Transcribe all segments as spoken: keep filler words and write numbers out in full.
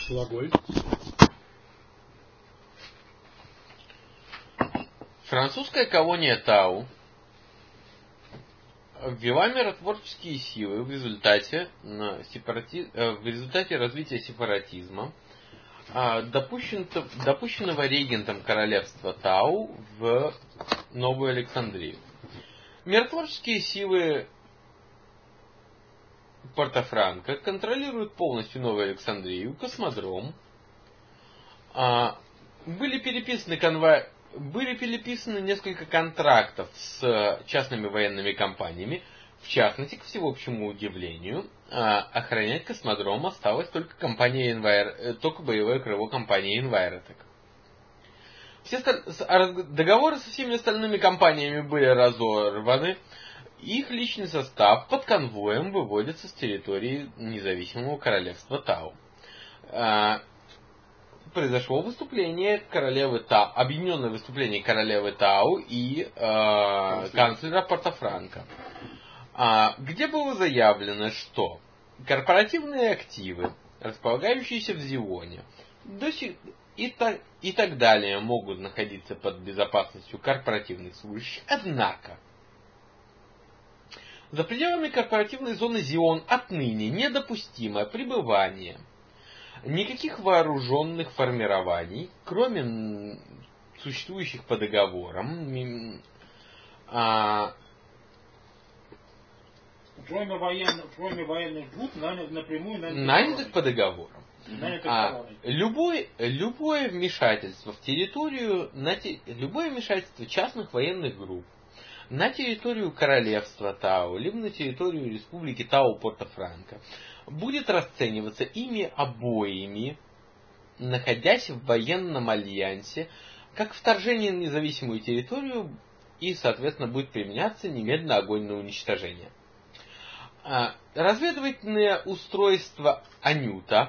Глаголь. Французская колония Тау ввела миротворческие силы в результате, сепарати... в результате развития сепаратизма, допущен... допущенного регентом королевства Тау в Новую Александрию. Миротворческие силы Порто-Франко контролируют полностью Новую Александрию, космодром. Были переписаны конвой... Были переписаны несколько контрактов с частными военными компаниями. В частности, к всеобщему удивлению, охранять космодром осталась только компания Envir... только боевое крыло компании Envirotech. Все стал... Договоры со всеми остальными компаниями были разорваны. Их личный состав под конвоем выводится с территории независимого королевства Тау. Произошло выступление королевы Тау, объединенное выступление королевы Тау и э, канцлера Порто-Франко, э, где было заявлено, что корпоративные активы, располагающиеся в Зионе, до сих, и, так, и так далее, могут находиться под безопасностью корпоративных служащих, однако за пределами корпоративной зоны Зион отныне недопустимо пребывание никаких вооруженных формирований, кроме существующих по договорам, а, кроме, воен... кроме военных групп, напрямую нанятых по договорам. А, любой, любое вмешательство в территорию, на те, любое вмешательство частных военных групп на территорию королевства Тау, либо на территорию республики Тау-Порто-Франко будет расцениваться ими обоими, находясь в военном альянсе, как вторжение на независимую территорию и, соответственно, будет применяться немедленно огонь на уничтожение. Разведывательное устройство Анюта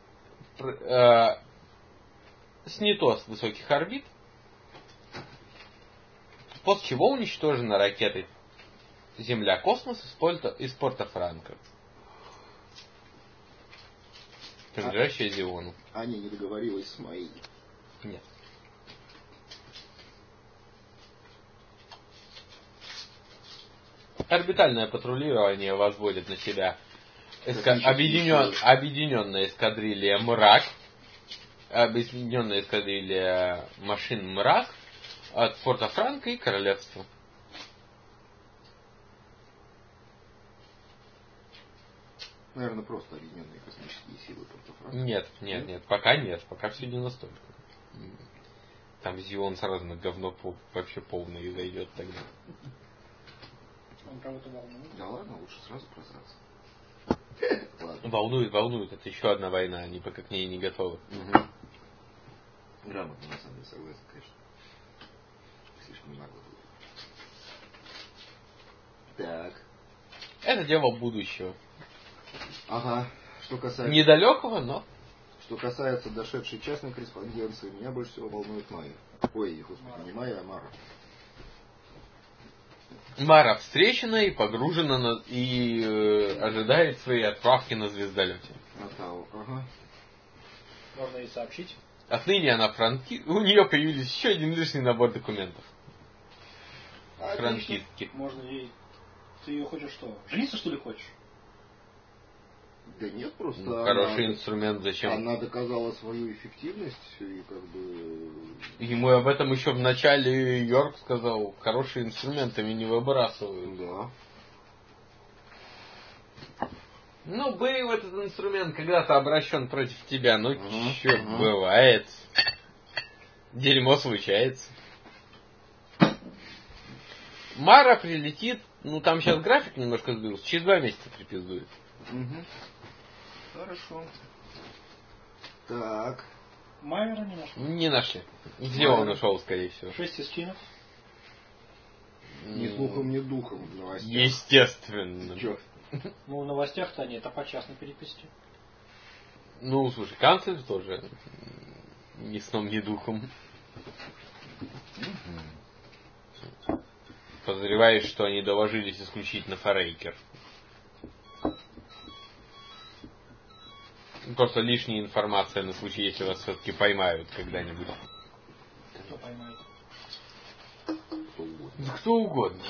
снято с высоких орбит, после чего уничтожена ракетой Земля-космос из Порто-Франко, принадлежащая Зиону. Аня не договорилась с моей. Нет. Орбитальное патрулирование возводит на себя эска... объединен... объединенная эскадрилья «Мрак», объединенная эскадрилья машин «Мрак» от Порто-Франко и королевства. Наверное, просто объединенные космические силы Порто-Франко. Нет, нет, нет, пока нет, пока все не настолько. Там Зион сразу на говно вообще полное и зайдет тогда. Он кого-то волнует? Да ладно, лучше сразу прозраться. Волнует, волнует. Это еще одна война, они пока к ней не готовы. Угу. Грамотно, на самом деле, согласен, конечно. Слишком нагло было. Так. Это дело будущего. Ага. Что касается... Недалекого, но... Что касается дошедшей частной корреспонденции, меня больше всего волнует Майя. Ой, господи, Мара. Не Майя, а Мара. Мара встречена и погружена на... и э, ожидает своей отправки на звездолете. Атау, ага. Можно ей сообщить. Отныне она франки... У нее появились еще один лишний набор документов. А, франкистки. Можно ей... Ты ее хочешь что? Жениться, что ли, хочешь? Да нет, просто Ну, она, хороший инструмент, зачем? Она доказала свою эффективность и как бы... Ему об этом еще в начале Йорк сказал, хорошие инструментами не выбрасывают. Да. Ну, был этот инструмент когда-то обращен против тебя, ну, Ага, чё, ага. бывает. Дерьмо случается. Мара прилетит, ну, там сейчас график немножко сбился, через два месяца припиздует. Угу. Хорошо. Так. Майера не нашли? Не нашли. Где он ушел, скорее всего? Шесть эскинов. Ни слухом, ни духом в новостях. Естественно. Чё? Ну, в новостях-то они, это по частной переписке. Ну, слушай, канцлер тоже ни сном, ни духом. Подозреваешь, что они доложились исключительно Форейкер. Просто лишняя информация на случай, если вас все-таки поймают когда-нибудь. Кто поймает? Да кто угодно.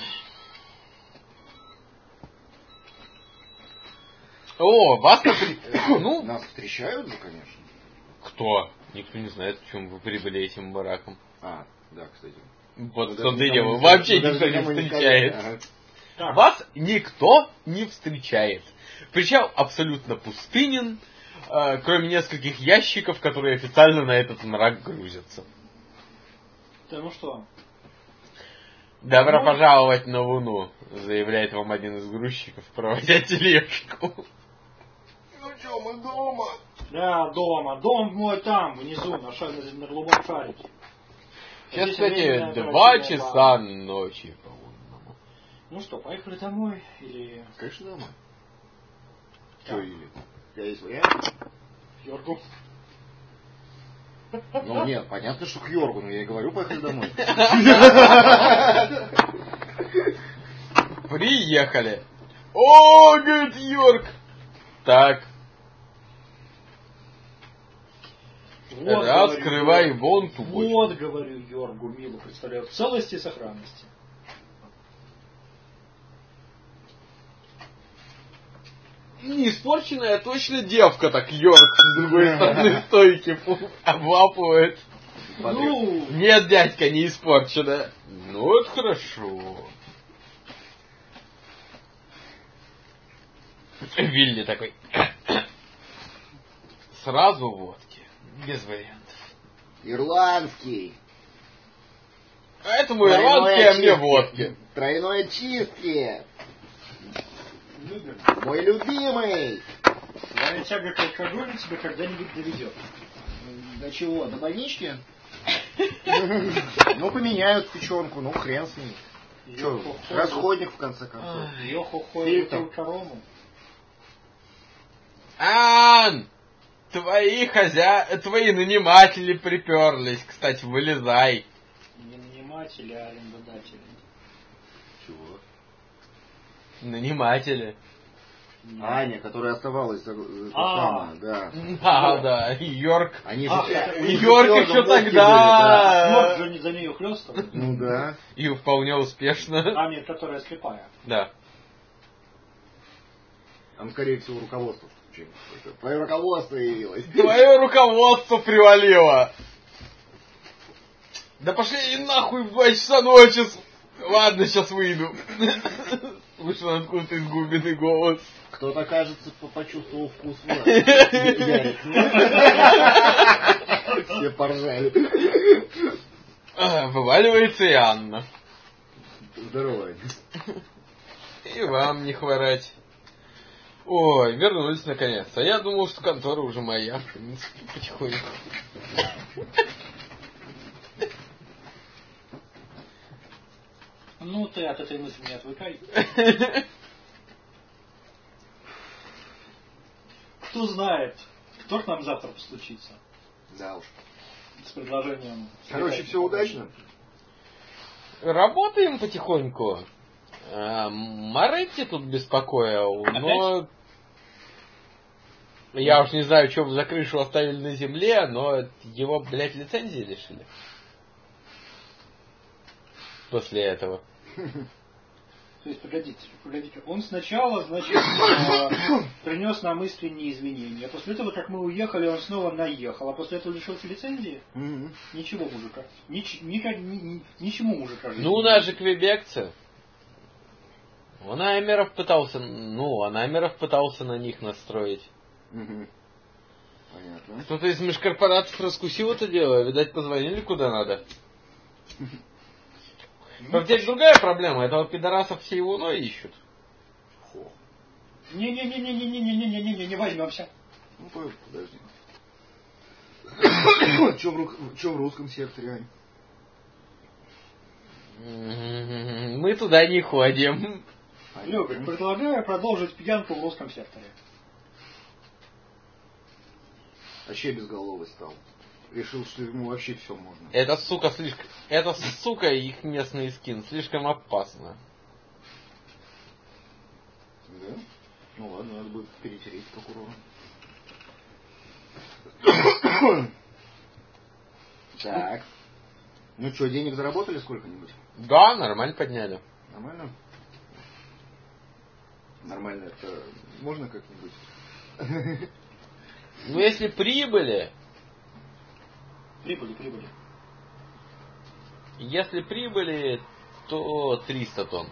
О, вас ну, Нас встречают же, конечно. кто? Никто не знает, почему вы прибыли этим бараком. А, да, кстати. Вот Мы в том-то даже и дело. никому Вообще мы даже никто не никому не встречает. сказали. Ага. Так, Вас никто не встречает. Причал абсолютно пустынен, э, кроме нескольких ящиков, которые официально на этот мрак грузятся. да ну что? Добро Ну, пожаловать на Луну, заявляет вам один из грузчиков, проводя тележку. Ну что, мы дома? Да, дома. Дом мой там, внизу, на, шар, на голубом шарике. Сейчас, Здесь кстати, временное два обращение часа базы. ночи, по-моему. Ну что, поехали домой? Или Конечно, дома. Так. Что, или? У тебя есть вариант? в Йоргу? Ну нет, понятно, что к Йоргу, но я и говорю, поехали домой. Приехали. О, говорит Йорк. Так, Вот, раскрывай говорю, вон Йоргу. ту бочку. Вот, говорю Йоргу, мило представляю, в целости и сохранности. Не испорченная, а точно девка так Йорк с другой стороны стойки облапывает. Ну, Нет, дядька, не испорченная. Ну, это хорошо. Вилли такой. Сразу водки. Без вариантов. Ирландский. А этому ирландский, а мне водки. Тройной чистки. любим. Мой любимый. Твоя тяга к алкоголю тебя когда-нибудь доведет. До чего? До больнички? Ну, поменяют печенку, ну, хрен с ним. Че, расходник, в конце концов. Йо-хо-хо, Фильтр. Рому. Ан! Твои хозя... Твои наниматели приперлись. Кстати, вылезай. Не наниматели, а арендодатели. Чего? Наниматели. Аня, которая оставалась за, за А. самое, да. Да, да, Йорк. Они же А, все- это у них Йорк же еще твердом водке тогда. Йорк же не за нее хлестал. были, да. Ну да. И вполне успешно. Аня, которая слепая. Да. Там, скорее всего, руководство. Твое руководство явилось. Твое руководство привалило. Да пошли и нахуй в два часа ночи. Ладно, сейчас выйду. Вышел откуда-то из глубины голос. Кто-то, кажется, почувствовал вкус власти. Все поржали. А, вываливается и Анна. Здорово, Аня. И вам не хворать. Ой, вернулись наконец. А я думал, что контора уже моя. В принципе, потихоньку. Ну, ты от этой мысли не отвыкай. Кто знает, кто к нам завтра постучится Да уж. с предложением. Короче, все удачно. Работаем потихоньку. А, Моретти тут беспокоил, но... Я уж не знаю, что вы за крышу оставили на земле, но его, блядь, лицензии лишили. После этого. То есть, погодите, погодите. Он сначала, значит, э, принес нам искренние извинения. После этого, как мы уехали, он снова наехал. А после этого лишился лицензии? Мгм. Ничего, мужика. Нич, никак, ни, ни- ничему мужика. жизни Ну, у не нас же квебекцы. Он Аймеров пытался, ну, а Аймеров пытался на них настроить. Мгм. Понятно. Кто-то из межкорпораций раскусил это дело, видать, позвонили куда надо. Правда, здесь другая проблема, этого пидорасов всей луной ищут. Хо. Не-не-не-не-не-не-не-не-не-не, не возьмемся. Ну, по- подожди. Че в, ру- чё в русском секторе, Ань? М-м-м, Мы туда не ходим. Любик, предлагаю продолжить пьянку в русском секторе. Вообще безголовый стал. Решил, что ему вообще все можно. Это, сука, слишком... Это, сука, их местный скин. Слишком опасно. Да? Ну ладно, надо будет перетереть прокурора. Так. Ну что, денег заработали сколько-нибудь? Да, нормально подняли. Нормально? Нормально это можно как-нибудь? Ну, если прибыли, Прибыли, прибыли. если прибыли, то триста тонн.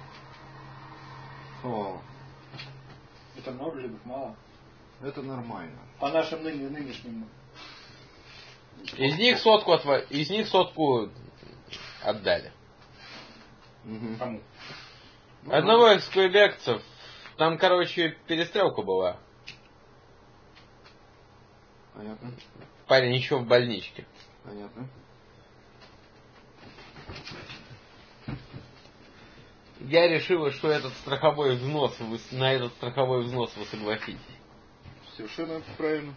О, Это много, либо мало. это нормально. По нашим ныне, нынешним. Из них сотку, отва... Из них сотку отдали. Угу. Кому? Ну, Одного из квебекцев, там, короче, перестрелка была. Понятно. Парень еще в больничке. Понятно. Я решила, что этот страховой взнос, вы, на этот страховой взнос вы согласитесь. Совершенно правильно.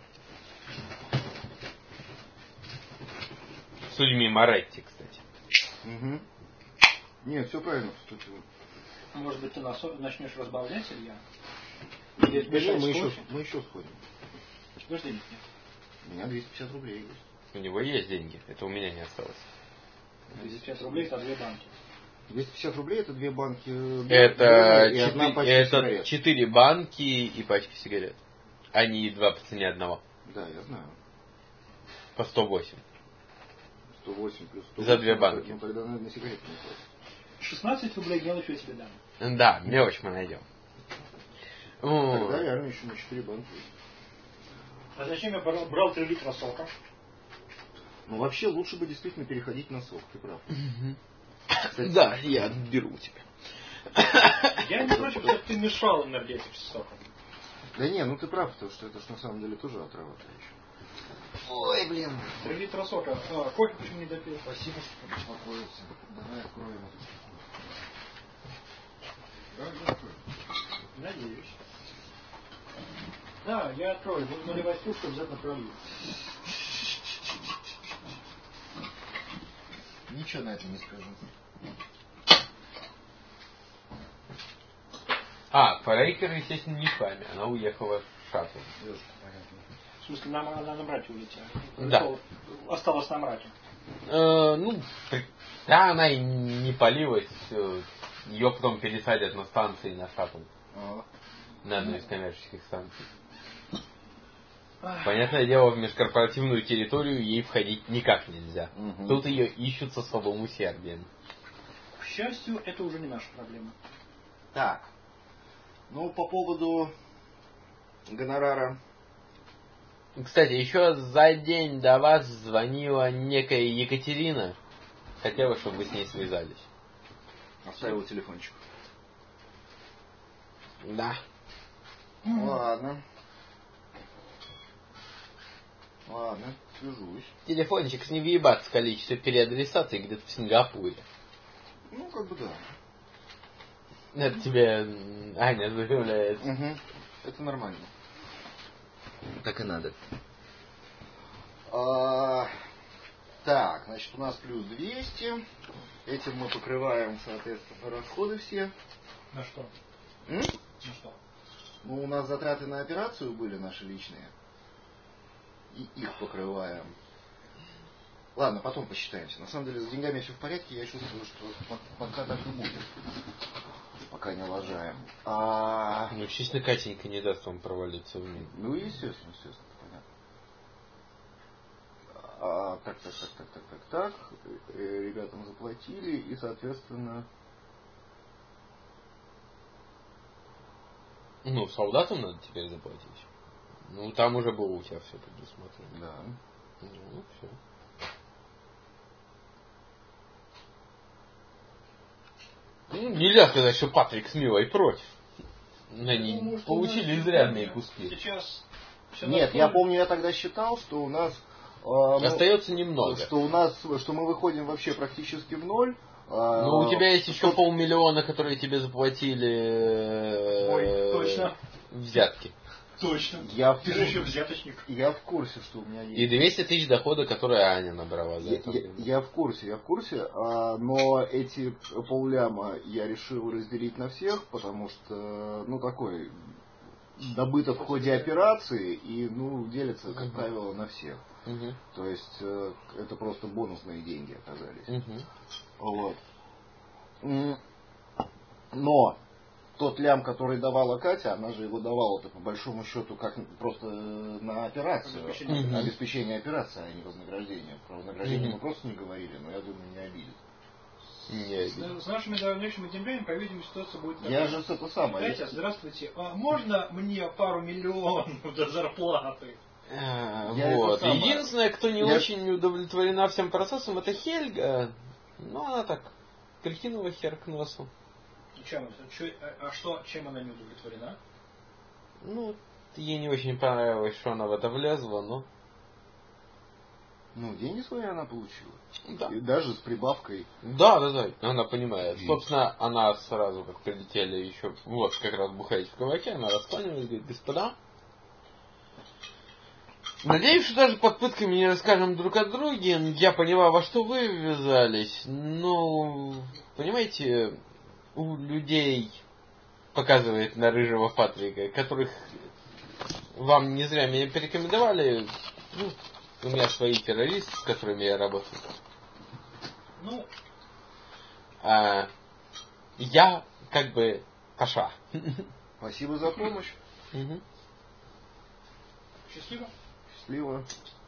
С людьми Моретти, кстати. Угу. Нет, все правильно поступил. Может быть, ты нас начнешь разбавлять, Илья? Или Или мешать мы, с еще, кофе? мы еще сходим. Подожди, нет. У меня двести пятьдесят рублей есть. У него есть деньги, это у меня не осталось. двести пятьдесят рублей это две банки. двести пятьдесят рублей это две банки. Это, и одна четыре, пачка это сигарет. четыре банки и пачка сигарет. Они два по цене одного. Да, я знаю. По сто восемь. сто восемь плюс сто восемь. За две банки. Ну тогда надо на сигареты не хватит. шестнадцать рублей мелочь я тебе дам. Да, мелочь мы найдем. Тогда реально еще на четыре банки. А зачем я брал, брал три литра сока? Ну вообще лучше бы действительно переходить на сок, ты прав. Кстати, Да, я беру у тебя. Я не против, чтобы ты мешал энергетик с соком. Да не, ну ты прав, потому что это ж на самом деле тоже отрава еще. Ой, блин. Три литра сока. А, кофе почему не допил? Спасибо, что беспокоился. Давай откроем эту штуку. Да, я открою. Надеюсь. Да, я открою. Буду наливать кружку, обязательно пролью. Ничего на это не скажу. А, Форейкер, естественно, не с вами. Она уехала в шаттл. Понятно. В смысле, нам, она на мраке улетела. Да. Осталось на мраке. Э, ну, при- да, она и не палилась. э, Ее потом пересадят на станции на шаттл. А, На одну из коммерческих станций. Понятное дело, в межкорпоративную территорию ей входить никак нельзя. Угу. Тут ее ищут со слабым усердием. К счастью, это уже не наша проблема. Так. Ну, по поводу гонорара. Кстати, еще за день до вас звонила некая Екатерина. Хотела, чтобы вы с ней связались. Оставил телефончик. Да. Ладно. Ладно, свяжусь. Телефончик с не въебаться количество переадресаций где-то в Сингапуре. Ну, как бы да. Это тебе Аня заявляет. Угу. Это нормально. Так и надо. А, так, значит, у нас плюс двести. Этим мы покрываем, соответственно, расходы все. На что? М? На что? Ну, у нас затраты на операцию были наши личные. И их покрываем. Ладно, потом посчитаемся. На самом деле, с деньгами все в порядке. Я чувствую, что пока так и будет. Пока не лажаем. А... Ну, естественно, Катенька не даст вам провалиться в мир. Ну, естественно, естественно, понятно. А, так, так, так, так, так, так, так. Э, Ребятам заплатили, и, соответственно... Ну, солдатам надо теперь заплатить. Ну, там уже было у тебя все предусмотрено. Да. Ну, все. Ну, нельзя сказать, что Патрик с Милой против. Они Ну, может, получили у нас изрядные сегодня- куски. Сейчас... всё Нет, я настроено. помню, я тогда считал, что у нас... э, ну, Остается немного. Что у нас, что мы выходим вообще практически в ноль. а, Ну, у тебя есть еще что- полмиллиона, которые тебе заплатили э, Ой, точно. взятки. Точно. Я в Ты же еще взяточник. Я в курсе, что у меня есть. И двести тысяч дохода, которые Аня набрала за Я, это я- время. я в курсе, я в курсе, а, но эти полляма я решил разделить на всех, потому что, ну, такой добыто в ходе операции и, ну, делится, как Мгм. правило, на всех. Мгм. То есть э, это просто бонусные деньги оказались. Мгм. Вот. М, Но тот лям, который давала Катя, она же его давала-то по большому счету как просто э, на операцию, Обеспечение. Мгм. на обеспечение операции, а не вознаграждение. Про вознаграждение Мгм. мы просто не говорили, но я думаю, не обидит. Не обидно. С с нашими дальнейшими деньгами, по-видимому, ситуация будет такая. Я же это самое. Катя, здравствуйте. А можно мне пару миллионов до зарплаты? А, Я вот. это самое- Единственное, кто не Я- очень удовлетворена всем процессом, это Хельга. Ну, она так прикинула хер к носу. И чем это? Чё- а, а что, чем она не удовлетворена? Ну, ей не очень понравилось, что она в это влезла, но... Ну, деньги свои она получила. Да. И даже с прибавкой. Да, да, да, она понимает. Есть. Собственно, она сразу, как прилетели еще, вот, как раз бухаете в кабаке, она раскланивает, говорит, господа, надеюсь, что даже под пытками не расскажем друг о друге. Я понимаю, во что вы ввязались. Но, понимаете, у людей, показывает на рыжего Патрика, которых вам не зря меня порекомендовали, ну, у меня свои террористы, с которыми я работаю. Ну, А, я как бы паша. Спасибо за помощь. Мгм. счастливо. Счастливо.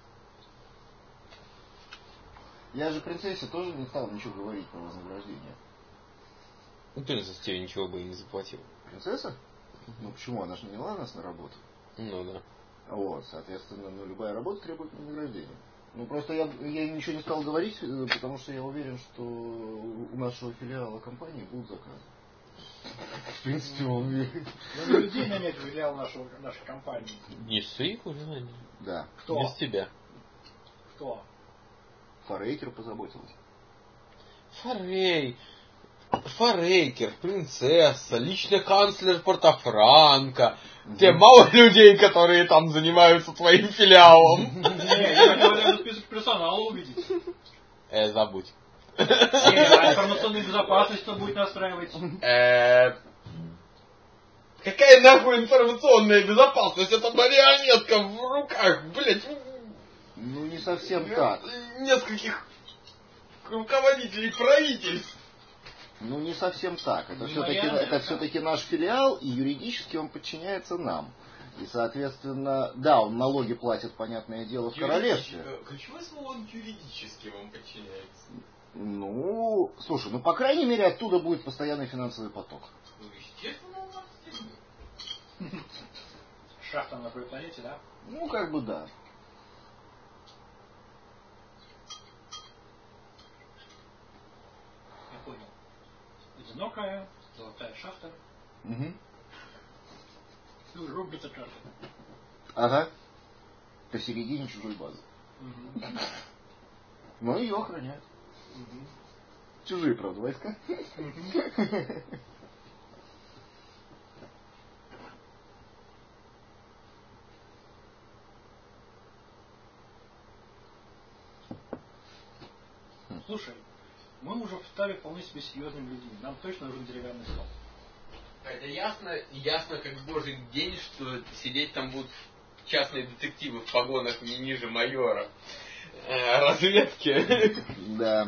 Я же принцессе тоже не стал ничего говорить про вознаграждение. Ну, принцесса тебе ничего бы и не заплатил. Принцесса? Ну почему? Она же наняла нас на работу. Ну да. Вот, соответственно, ну, любая работа требует вознаграждения. Ну просто я, я ничего не стал говорить, э, потому что я уверен, что у нашего филиала компании будут заказы. В принципе, он... Надо людей нанять в филиал нашего, нашей компании. Не своих уже наняли. Да. Кто? Без тебя. Кто? Форейкер позаботился. Форей. Форейкер, принцесса, лично канцлер Порто-Франко. Те мало людей, которые там занимаются твоим филиалом. Не, я хотел этот список персонала увидеть. Э, забудь. Не, а информационную безопасность кто будет настраивать? Э, Какая нахуй информационная безопасность? Это марионетка в руках, блять, Ну не совсем так. нескольких руководителей правительств. Ну не совсем так. Это Не все-таки марионетка. это все-таки наш филиал, и юридически он подчиняется нам. И, соответственно, да, он налоги платит, понятное дело, в королевстве. Ключевое слово он юридически вам подчиняется. Ну, слушай, ну по крайней мере оттуда будет постоянный финансовый поток. Ну, естественно, он вас стигнет. Шахта на другой планете, да? Ну, как бы да. Я понял. Одинокая, золотая шахта. Угу. Ну, рубится карта. Ага. Посередине чужой базы. Угу. Но ее охраняют. Угу. Чужие, правда, войска. Слушай, мы уже стали вполне себе серьезными людьми. Нам точно нужен деревянный стол. Это ясно, ясно как божий день, что сидеть там будут частные детективы в погонах не ниже майора. Э, разведки. Да.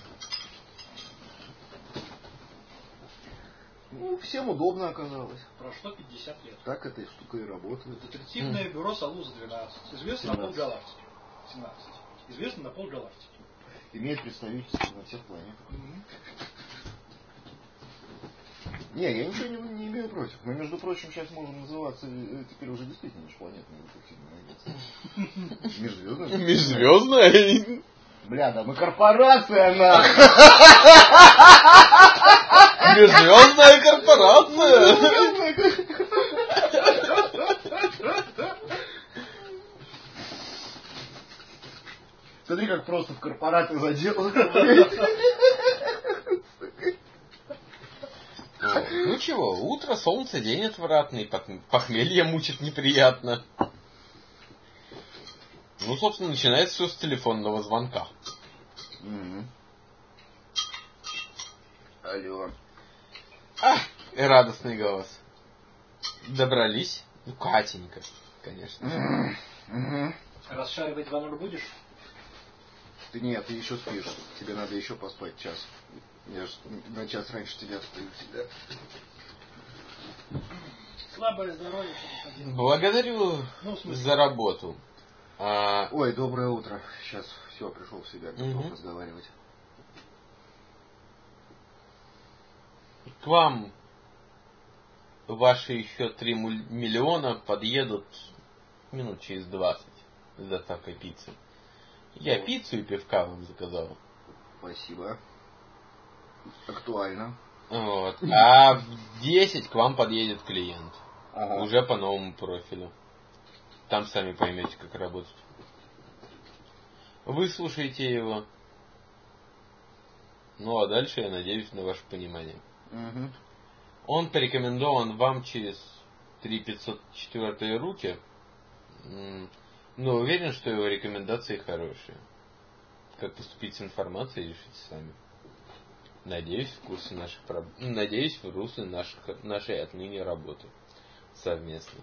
Ну, всем удобно оказалось. Прошло пятьдесят лет. Так эта штука и работает. Детективное бюро Союза двенадцать. Известно на полгалактики. семнадцать. Известно на полгалактики. Имеет представительство на всех планетах. Не, я ничего не, не имею против. Мы, между прочим, сейчас можем называться э, теперь уже действительно межпланетной детективной агентством. Межзвездная. Межзвездная? Бля, да мы корпорация, нахуй! Межзвездная корпорация! Смотри, как просто в корпораты задел. Ну чего, утро, солнце, день отвратный, похмелье мучит неприятно. Ну, собственно, начинается все с телефонного звонка. Mm-hmm. Алло. А, и радостный голос. Добрались? Ну, Катенька, конечно. Угу. Расшаривать два ноль будешь? Ты нет, ты еще спишь. Тебе надо еще поспать час. Я же на час раньше тебя сплю всегда. Слабое здоровье. Благодарю ну, за работу. А... Ой, доброе утро. Сейчас все, пришел в себя, готов угу. разговаривать. К вам ваши еще три миллиона подъедут минут через двадцать с доставкой пиццы. Я вот. Пиццу и пивка вам заказал. Спасибо. Актуально. Вот. А в десять к вам подъедет клиент. Ага. Уже по новому профилю. Там сами поймете, как работать. Выслушайте его. Ну а дальше я надеюсь на ваше понимание. Угу. Он порекомендован вам через три тысячи пятьсот четыре руки. Но уверен, что его рекомендации хорошие. Как поступить с информацией, решите сами. Надеюсь, в курсе наших проб... Надеюсь, в русле наших... нашей отныне работы. Совместно.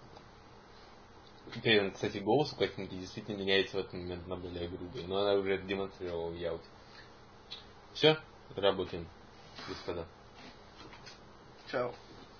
Теперь он, кстати, голос у Катеньки действительно меняется в этот момент на более грубый. Но она уже это демонстрировала в Ялте. Все, работаем, господа. Чао.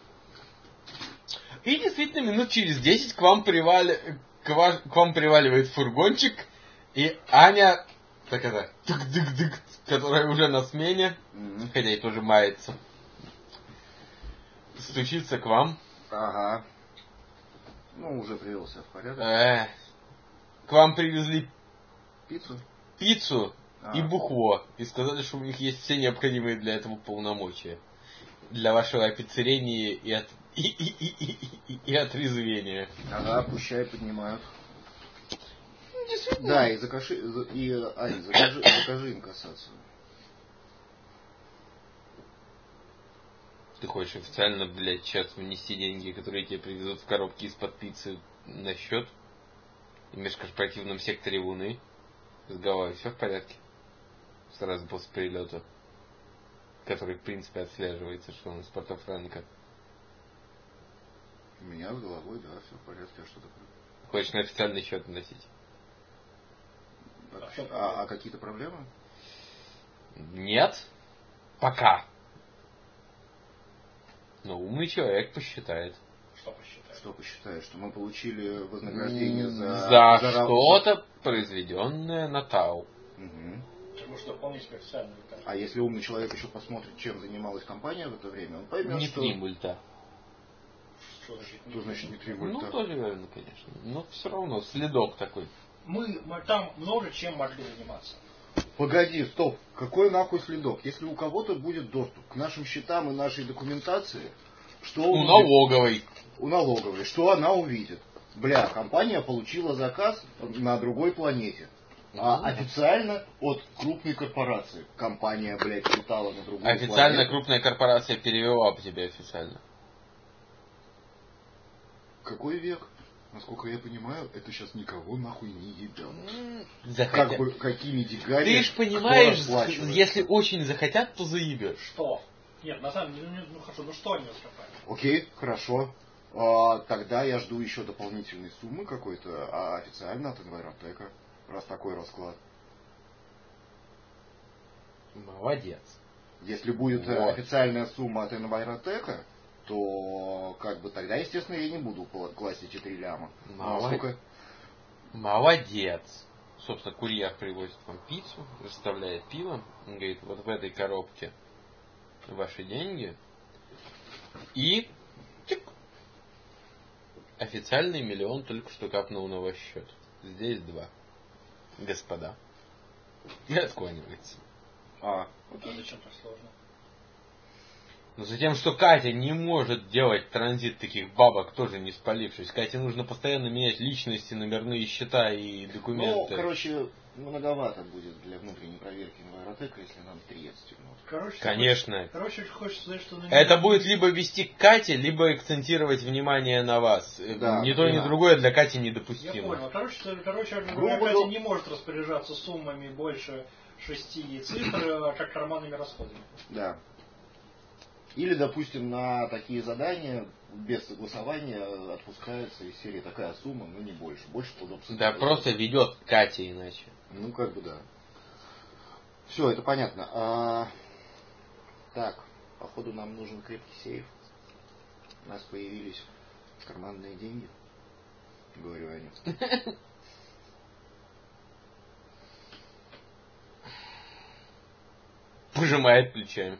И действительно, минут через десять к вам, привали... к, ва... к вам приваливает фургончик, и Аня, так это, тык-дык-дык, которая уже на смене, mm-hmm. хотя и тоже мается, стучится к вам. Ага. Ну, уже привелся в порядок. Э, к вам привезли пиццу, пиццу а. и бухло, и сказали, что у них есть все необходимые для этого полномочия. Для вашего опицерения и, от... и, и, и, и, и, и отрезвения. Ага, пущай поднимают. Да, и закажи, и, Ань, закажи, закажи инкассацию. Ты хочешь официально, блядь, сейчас внести деньги, которые тебе привезут в коробке из-под пиццы на счет? В межкорпоративном секторе Луны? Разговаривай, все в порядке? Сразу после перелета. Который, в принципе, отслеживается, что он из Порто-Франко. У меня с головой, да, все в порядке. А что такое? Хочешь на официальный счет вносить? А, а, а какие-то проблемы? Нет. Пока. Но умный человек посчитает. Что посчитает? Что посчитает? Что мы получили вознаграждение за... За, за что-то, произведенное на ТАУ. Угу. Потому что помните официально. А если умный человек еще посмотрит, чем занималась компания в это время, он поймет, не что... Не три мульта. Что значит, что значит не три мульта? Ну, тоже верно, конечно. Но все равно, следок такой. Мы, мы там много чем могли заниматься. Погоди, стоп. Какой нахуй следок? Если у кого-то будет доступ к нашим счетам и нашей документации, что у он налоговой. Увидит? У налоговой. Что она увидит? Бля, компания получила заказ на другой планете. А mm-hmm. официально от крупной корпорации. Компания, блядь, летала на другую планету. Официально крупная корпорация перевела по тебе официально. Какой век? Насколько я понимаю, это сейчас никого нахуй не ебет. Захотят. Как бы, какими деньгами. Ты ж понимаешь, если очень захотят, то заебешь. Что? Нет, на самом деле, ну хорошо, ну что они раскопали? Окей, хорошо. А, тогда я жду еще дополнительной суммы какой-то, а официально от Envirotech, раз такой расклад. Молодец. Если будет вот. официальная сумма от Envirotech, то как бы тогда, естественно, я не буду класть эти три ляма. Молодец. А Молодец. Собственно, курьер привозит вам пиццу, расставляет пиво. Он говорит, вот в этой коробке ваши деньги. И тик, официальный миллион только что капнул на ваш счет. Здесь два. Господа. И отклонивается. А, окей. Зачем так сложно? Но затем, что Катя не может делать транзит таких бабок, тоже не спалившись. Кате нужно постоянно менять личности, номерные счета и документы. Ну, короче, многовато будет для внутренней проверки Envirotech, если нам три отстегнут. Короче, Конечно. Хочешь, короче, хочешь сказать, что... На это будет либо вести к Кате, либо акцентировать внимание на вас. Да, ни то, да. ни другое для Кати недопустимо. Я понял. Короче, короче говоря, Катя не может распоряжаться суммами больше шести цифр, как карманными расходами. Да. Или, допустим, на такие задания без согласования отпускается из серии такая сумма, но не больше. Больше удобства. Да, просто ведет Катя иначе. Ну, как бы да. Все, это понятно. А, так, походу нам нужен крепкий сейф. У нас появились карманные деньги. Говорю Аня. Пожимает плечами.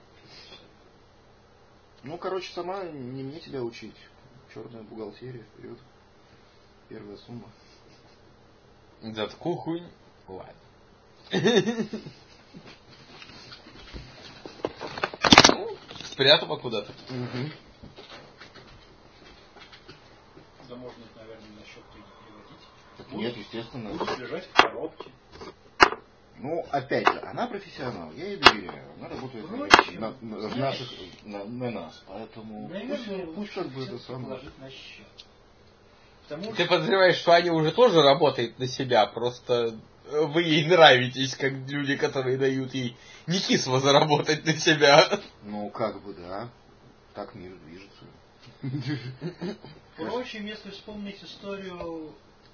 Ну, короче, сама не мне тебя учить. Черная бухгалтерия, вперед. Первая сумма. За такую хуйню. Ладно. Ну, спрятала куда-то. Да можно, наверное, на счет переводить. Нет, естественно. Будут лежать в коробке. Ну, опять же, она профессионал, я ей доверяю. Она работает Впрочем, на, на, в наших, на, на нас, поэтому наверное, пусть, пусть как бы это самое. положить на счет. Потому Ты что... подозреваешь, что Аня уже тоже работает на себя, просто вы ей нравитесь, как люди, которые дают ей не кисло заработать на себя. Ну, как бы, да. Так мир движется. Впрочем, если вспомнить историю...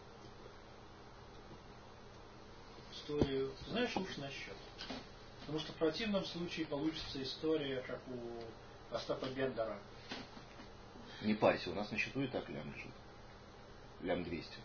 Историю... Знаешь, лучше на счет. Потому что в противном случае получится история, как у Остапа Бендера. Не парься, у нас на счету и так лям лежит. Лям двести.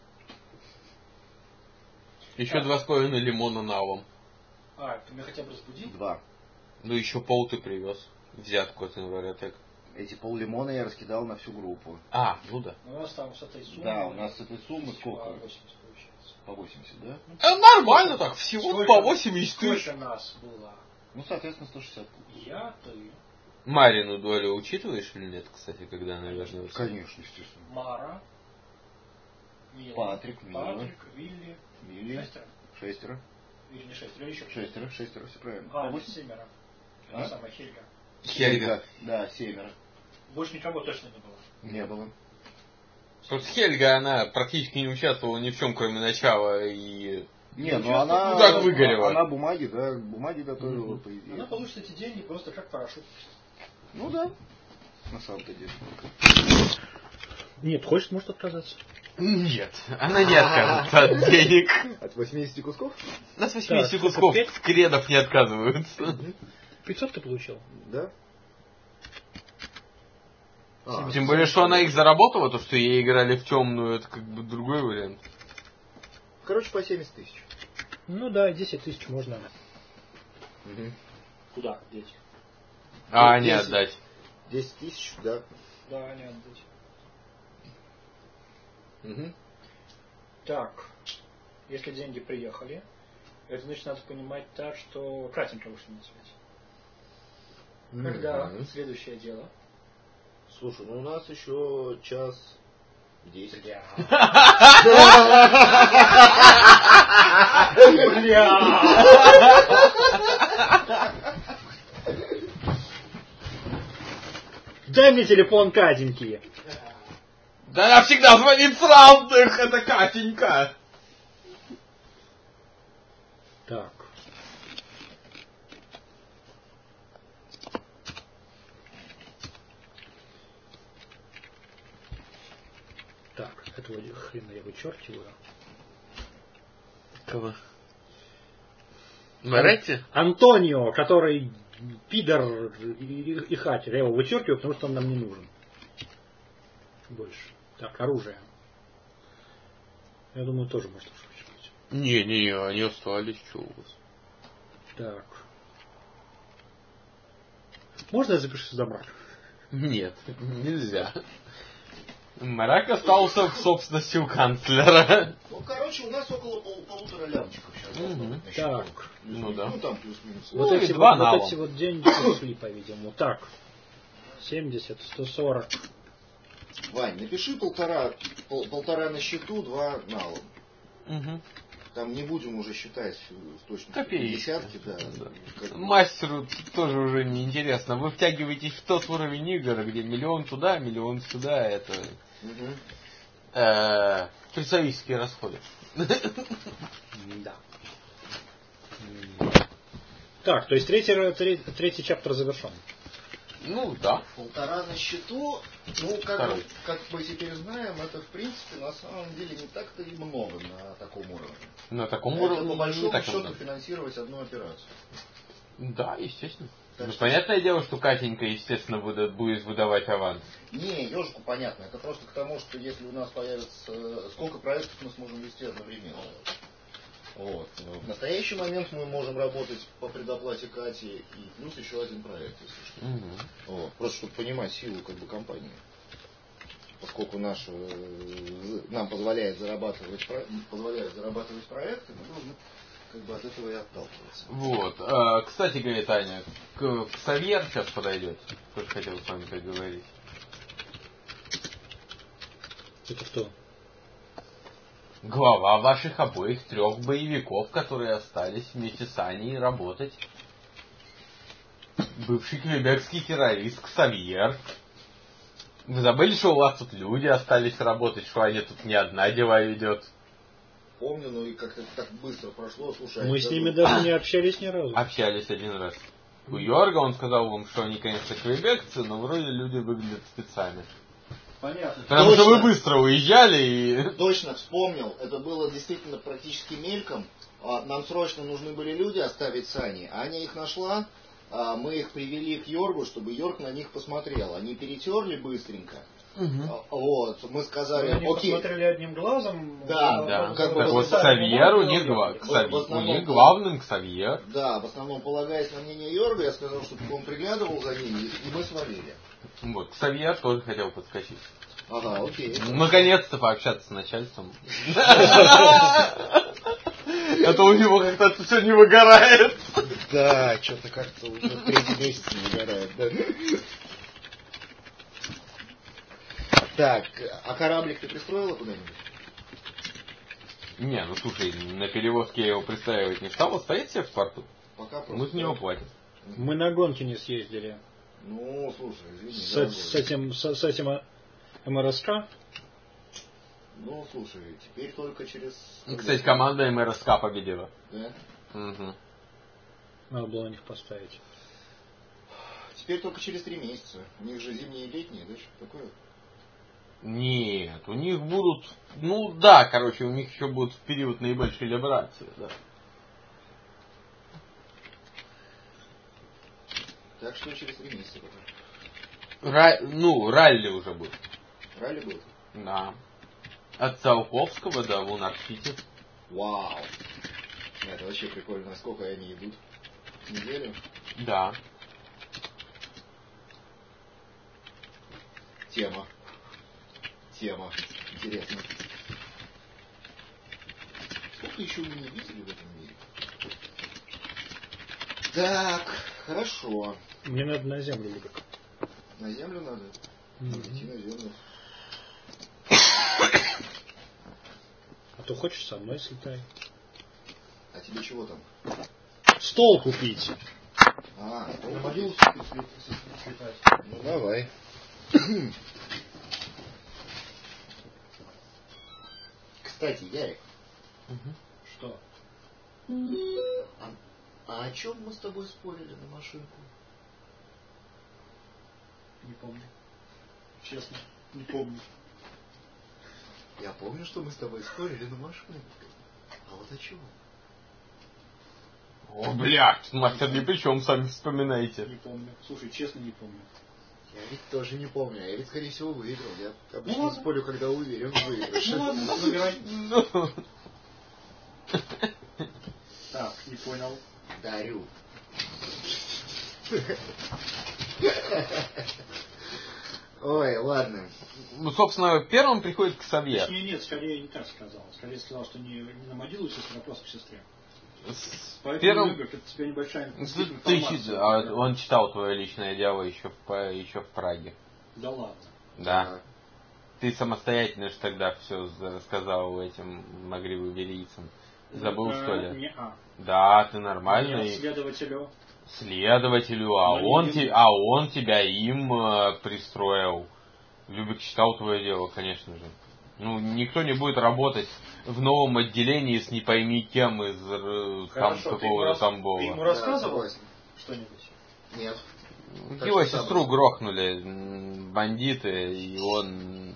Еще А. два с половиной лимона налом. А, ты меня хотя бы разбудил? Два. Ну еще пол ты привез. Взятку от Инвариатек. Эти пол лимона я раскидал на всю группу. А, ну да. У нас там с этой суммы... Да, у нас с этой суммы сколько? По восемьдесят получается. По восемьдесят, да? А нормально так, всего Сколько- по восемьдесят тысяч. Сколько нас было? Ну, соответственно, сто шестьдесят. Я, ты, Марину долю учитываешь или нет, кстати, когда она вернется? Конечно, естественно. Мара, Мила, Патрик, Мила. Патрик, Вилли, Мили. шестеро? Шестеро. Или не шестеро, или еще кто-то? Шестеро, шестеро, все правильно. А, По нет, восемь? семеро. А? Это самая Хельга. Хельга. Да, семеро. Больше никого точно не было. Не было. Просто Хельга, она практически не участвовала ни в чем, кроме начала и... Не, Ну, ну она... ну, так выгорела. Она бумаги, да, бумаги готовила, по идее. Она получит эти деньги просто как парашют. Ну да, на самом-то деле. Нет, хочет, может отказаться. Нет, она не откажется от денег. От восьмидесяти кусков? На с восьмидесяти Так, кусков пять? кредов не отказываются. пятьсот ты получил? Да. А, Тем более, что она их заработала, то, что ей играли в темную, это как бы другой вариант. короче, по семьдесят тысяч. Ну да, десять тысяч можно. Угу. Куда деть? А не десять. отдать. десять тысяч, да. Да, не отдать. Угу. Так, если деньги приехали, это значит надо понимать так, что Кратенько вышли на связь. Когда Мгм. следующее дело? Слушай, ну у нас еще час десять. Бля. Дай мне телефон Катеньки. Да она всегда звонит с разных, это Катенька. Так. Так, этого хрена я вычеркиваю. Кого? Моретти? Антонио, который пидор и, и хакер. Я его вычеркиваю, потому что он нам не нужен. Больше. Так, оружие. Я думаю, тоже можно вычеркнуть. Не-не-не, они остались, что у вас? Так. Можно я запишу сюда мрак? Нет, нельзя. Мрак остался в собственности у канцлера. Ну, короче, у нас около пол, полутора лямчиков сейчас. Мгм. Так. Ну да. Ну, там плюс-минус. Вот, Ну, эти и два вот, вот налом. эти вот деньги пошли, по-видимому. Так. семьдесят, сто сорок. Вань, напиши полтора, пол, полтора на счету, два налом. Угу. Там не будем уже считать с точностью Копеечки. десятки, да. Да. Как бы. Мастеру тоже уже не интересно. Вы втягиваетесь в тот уровень игр, где миллион туда, миллион сюда. Это Мгм. э, представительские расходы. Да. Так, то есть третий, третий, третий чаптер завершен. Ну, да. Полтора на счету, ну, как, бы, как мы теперь знаем, это, в принципе, на самом деле не так-то и много на таком уровне. На таком это, уровне по большому так счету много. финансировать одну операцию. Да, естественно. Так ну, что... Понятное дело, что Катенька, естественно, будет, будет выдавать аванс. Не, ежику понятно. Это просто к тому, что если у нас появится... Сколько проектов мы сможем вести одновременно. Вот. В настоящий момент мы можем работать по предоплате Кати и плюс еще один проект, если что. Угу. Вот. Просто чтобы понимать силу как бы компании. Поскольку наш, нам позволяет зарабатывать, позволяет зарабатывать проекты, мы должны как бы от этого и отталкиваться. Вот. А, кстати, говорит Аня, к, к Савьер сейчас подойдет. Тоже хотел с вами поговорить. Это кто? Глава ваших обоих трех боевиков, которые остались вместе с Аней работать. Бывший квебекский террорист Ксавьер. Вы забыли, что у вас тут люди остались работать, что Аня тут не одна дела ведет? Помню, но и как-то так быстро прошло. Слушай, мы с ними даже не общались ни разу. Общались один раз. У Йорга он сказал вам, что они, конечно, квебекцы, но вроде люди выглядят специально. Понятно. Потому Точно. Что вы быстро уезжали и... Точно, вспомнил. Это было действительно практически мельком. Нам срочно нужны были люди оставить с Аней. Аня их нашла. Мы их привели к Йоргу, чтобы Йорг на них посмотрел. Они перетерли быстренько. Угу. Вот. Мы сказали, они окей. Посмотрели одним глазом. Да, да. Как бы вот Ксавьер у них, гла... Ксавьер. У них главным Ксавьер. Да, в основном полагаясь на мнение Йорга, я сказал, чтобы он приглядывал за ними, и мы свалили. Вот, Ксавьер тоже хотел подскочить. Ага, окей. Наконец-то пообщаться с начальством. Это у него как-то все не выгорает. Да, что-то как-то уже третий месяц не выгорает, да? Так, а кораблик ты пристроила куда-нибудь? Не, ну слушай, на перевозке я его пристраивать не стал, он стоит себе в порту. Пока мы с него платим. Мы на гонки не съездили. Ну, слушай, извини. С, с этим, с, с этим эм эр эс ка? Ну, слушай, теперь только через... Кстати, команда эм эр эс ка победила. Да? Угу. Надо было на них поставить. Теперь только через три месяца. У них же зимние и летние, да, что такое? Нет, у них будут... Ну да, короче, у них еще будут в период наибольшей либерации, да. Так что через три месяца пока. Ра... Ну, ралли уже будет. Ралли будет? Да. От Циолковского до Лунар-Сити. Вау. Это вообще прикольно. Насколько они идут? Неделю? Да. Тема. Тема. Интересно. Сколько еще мы не видели в этом мире? Так, хорошо. Мне надо на землю, Любик. На землю надо? Mm-hmm. Идти на землю. А то хочешь со мной слетай. А тебе чего там? Стол купить. А, стол на купить. Слетать. Ну давай. Кстати, Ярик. Угу. Что? А, а о чем мы с тобой спорили на машинку? Не помню. Честно, не помню. Я помню, что мы с тобой спорили на машинку. А вот о чем? О, блядь, мастер ни при чем, сами вспоминаете. Не помню. Слушай, честно не помню. Я ведь тоже не помню. Я ведь, скорее всего, выиграл. Я обычно ну, спорю, когда уверен в выигрыше. Ну ладно, выбирай. Так, не понял. Дарю. Ой, ладно. Ну, собственно, первым приходит к Ксавьер. Нет, нет, скорее не так сказал. Скорее сказал, что не, не на могилу сестре, а просто к сестре. Поэтому первым... Любик, это тебе небольшая ты, ты, а он читал твое личное дело еще в, еще в Праге. Да ладно. Да. да. Ты самостоятельно же тогда все рассказал этим магривоверийцам. Забыл, что ли? Не-а. Да, ты нормальный. Нет, следователю. Следователю, а он, те, а он тебя им э, пристроил. Любик читал твое дело, конечно же. Ну, никто не будет работать в новом отделении с не пойми кем из там какого-то Тамбова. Ты ему рассказывал да, что-нибудь? Нет. Так Его что сестру самое. грохнули м, бандиты, и он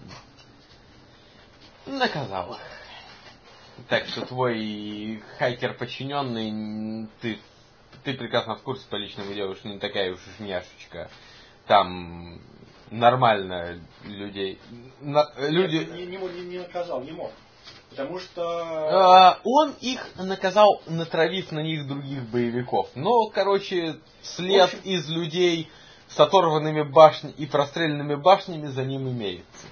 наказал их. Так что твой хайкер подчиненный, ты, ты прекрасно в курсе по личному делу, что не такая уж и няшечка. Там нормально людей. На, люди... Нет, не, не, не, не наказал, не мог. Потому что... А, он их наказал, натравив на них других боевиков. Но, короче, след В общем... из людей с оторванными башнями и простреленными башнями за ним имеется.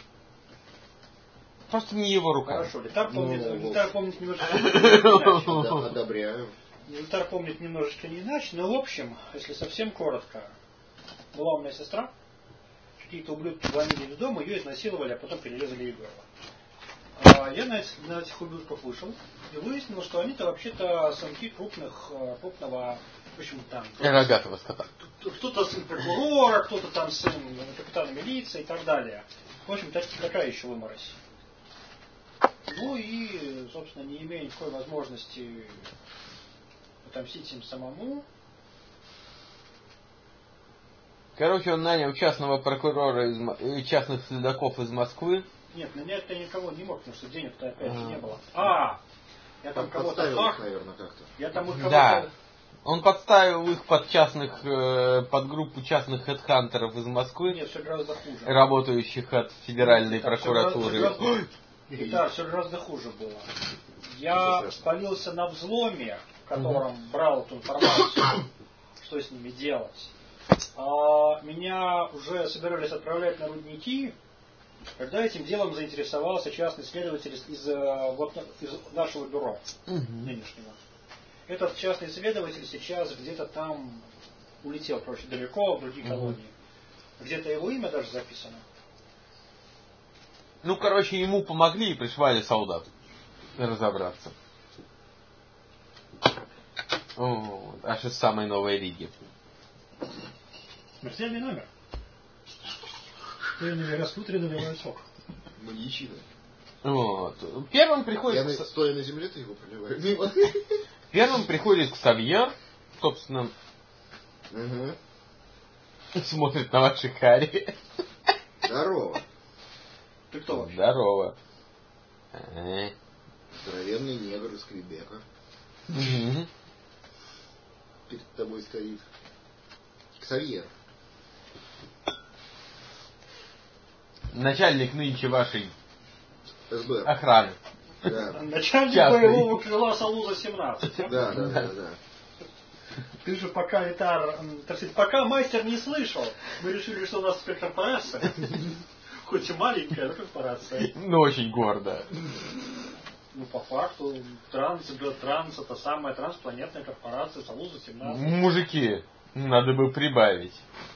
Просто не его рука. Хорошо, Литар помнит, Ну, Литар помнит немножко иначе. Да, одобряю. Литар помнит немножечко не иначе, но в общем, если совсем коротко, была у меня сестра, какие-то ублюдки вломились в дом, ее изнасиловали, а потом перерезали ей горло. А я на этих, на этих ублюдков вышел и выяснил, что они-то вообще-то сынки крупных, крупного, в общем, там... Рогатого скота. Кто-то сын прокурора, кто-то там сын капитана милиции и так далее. В общем, такая еще выморозь. Ну и, собственно, не имея никакой возможности отомстить им самому. Короче, он нанял частного прокурора, из, частных следаков из Москвы. Нет, нанять-то никого не мог, потому что денег-то опять же не было. А, я там кого-то хак, наверное, как-то. Я там их кого-то... Да. Он подставил их под частных, под группу частных хедхантеров из Москвы. Нет, все гораздо хуже. Работающих от федеральной Нет, прокуратуры. Все гораздо... Да, все гораздо хуже было. Я спалился на взломе, в котором угу. брал эту информацию, что с ними делать. А меня уже собирались отправлять на рудники, когда этим делом заинтересовался частный следователь из, вот, из нашего бюро угу. нынешнего. Этот частный следователь сейчас где-то там улетел, короче, далеко, в другие угу. колонии. Где-то его имя даже записано. Ну, короче, ему помогли и пришвали солдат разобраться. О, аж из самой Новой Риги. Смертельный номер. Что-нибудь растут и наливают сок. Маньячина. Вот. Первым приходит... Я, к... стоя на земле, ты его проливаешь. Первым приходит Ксавьер, собственно, угу. смотрит на ваши хари. Здорово. Ты кто вообще? Здорово. Здоровенный негр из Квебека. Угу. Перед тобой стоит Ксавьер. Начальник нынче вашей СБ. Охраны. Да. Начальник боевого крыла Салуза семнадцать. Да, да, да, да. Ты же пока Литар, так сказать, пока мастер не слышал, мы решили, что у нас теперь корпорация. Хоть и маленькая, но корпорация. Ну, очень гордо. Ну, по факту, Транс, Транс, это самая транспланетная корпорация Салуза семнадцать. Мужики, надо бы прибавить.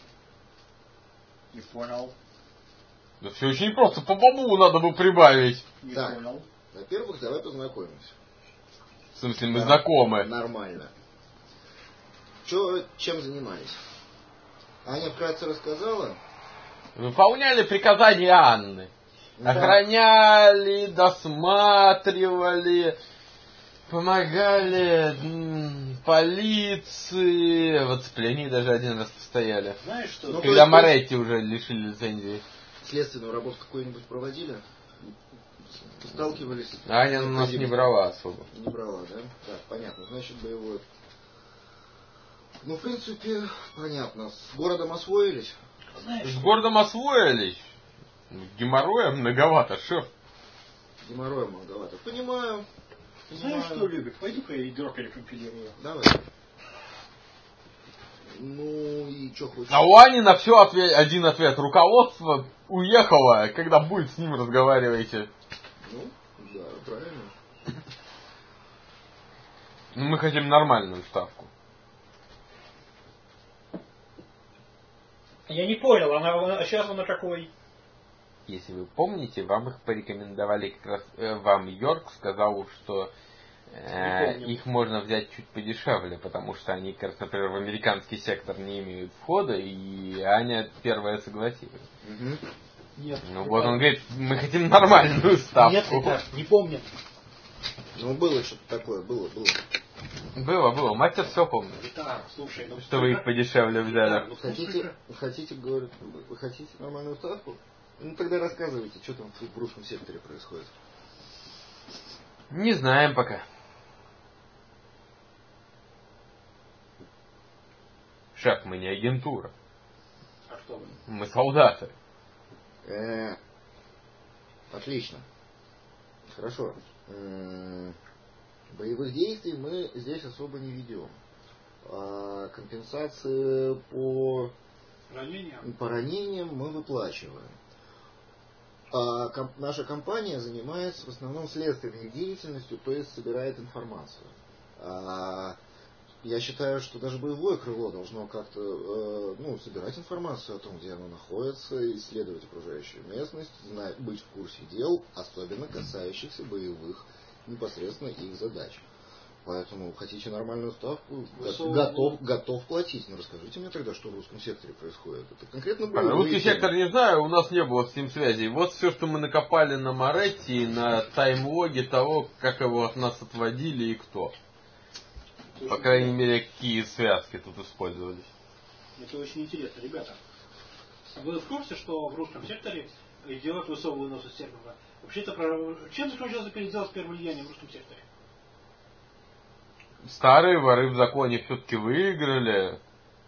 Не понял. Да все очень просто, по бабу надо бы прибавить. Не так, понял. Во-первых, давай познакомимся. В смысле, мы да, знакомы. Нормально. Че, чем занимались? Аня вкратце рассказала? Выполняли приказания Анны. Да. Охраняли, досматривали, помогали м, полиции. В оцеплении даже один раз постояли. Знаешь что? Ну, когда Моретти уже лишили лицензии. Следственную работу какую-нибудь проводили? Сталкивались? Аня у нас не брала особо. Не брала, да? Так, понятно. Значит, боевой. Ну, в принципе, понятно. С городом освоились? Знаешь, С городом освоились. Геморроя многовато, шеф. Геморроя многовато. Понимаю. Знаешь, Понимаю. что любит? Пойди-ка я игрок перекомпилирую. Давай. Ну и что хочешь? А у Ани на все ответ, один ответ. Руководство уехало, когда будет с ним разговариваете. Ну, да, правильно. Мы хотим нормальную ставку. Я не понял, она, а сейчас она какой? Если вы помните, вам их порекомендовали как раз, э, вам Йорк сказал, что э, их можно взять чуть подешевле, потому что они, как раз, например, в американский сектор не имеют входа, и Аня первая согласилась. Угу. Нет. Ну вот он говорит, мы хотим нормальную ставку. Нет, Литар, не помню. Ну было что-то такое, было, было. Было, было. Мастер все помнит. Гитара, слушай, ну что вы их подешевле взяли. Ну, хотите, хотите, говорят, вы хотите нормальную ставку? Ну тогда рассказывайте, что там в русском секторе происходит. Не знаем пока. Шеф, мы не агентура. А кто вы? Мы солдаты. Э, отлично. Хорошо. М, Боевых действий мы здесь особо не ведем. А компенсации по, Ранения? по ранениям мы выплачиваем. А ком- наша компания занимается в основном следственной деятельностью, то есть собирает информацию. А я считаю, что даже боевое крыло должно как-то э, ну, собирать информацию о том, где оно находится, исследовать окружающую местность, знать, быть в курсе дел, особенно касающихся боевых непосредственно их задач. Поэтому хотите нормальную ставку, го- готов, готов платить. Но расскажите мне тогда, что в русском секторе происходит. Это конкретно боевые Русский темы. сектор не знаю, у нас не было с ним связи. Вот все, что мы накопали на Моретти и на таймлоге того, как его от нас отводили и кто. По крайней мере, какие связки тут использовались. Это очень интересно, ребята. Вы в курсе, что в русском секторе идет высовывание выноса сервера? Вообще-то, чем заключался передел с первым влиянием в русском секторе? Старые воры в законе все-таки выиграли.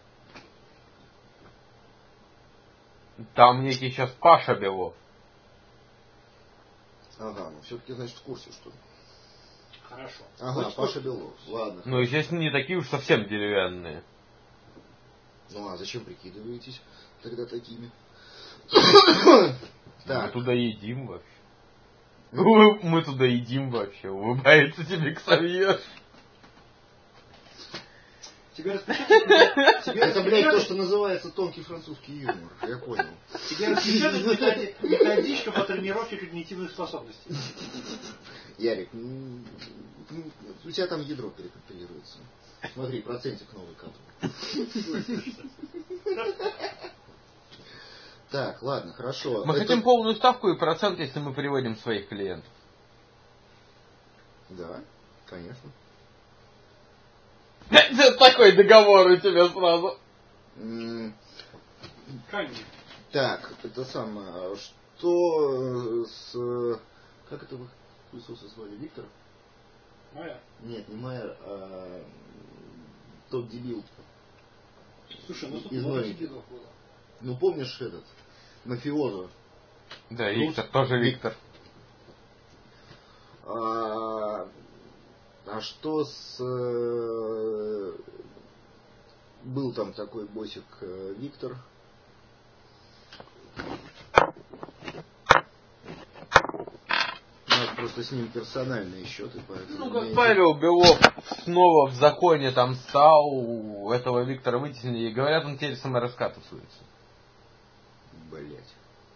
Там некий сейчас Паша Белов. Ага, ну все-таки, значит, в курсе, что ли? Хорошо. Ага, Вот Паша что... Белов. Ладно. Ну, естественно, не такие уж совсем деревянные. Ну а зачем прикидываетесь тогда такими? Мы туда едим вообще. Мы туда едим вообще. Улыбается тебе Ксавьер. Тебе распечатать... Это, блядь, то, что называется тонкий французский юмор. Я понял. Тебе распечатать методичка по тренировке когнитивных способностей. Ярик, ну, у тебя там ядро перекомпилируется. Смотри, процентик новый кадр. Так, ладно, хорошо. Мы Это... хотим полную ставку и процент, если мы приводим своих клиентов. Да, конечно. Такой договор у тебя сразу. Конечно. Так, это самое, что с... Как это вы хуесоса звали? Виктор? Майер? Нет, не Майер, а тот дебил. Слушай, ну тут Из много новеньких. дебилов было. Ну помнишь этот? Мафиоза. Да, Виктор, тоже Виктор. А, а что с... э, был там такой боссик э, Виктор. У нас просто с ним персональные счеты, поэтому... Ну, как мне Павел Белов снова в законе там стал, этого Виктора вытеснили, и говорят, он теперь с МРСК тусуется. Блять.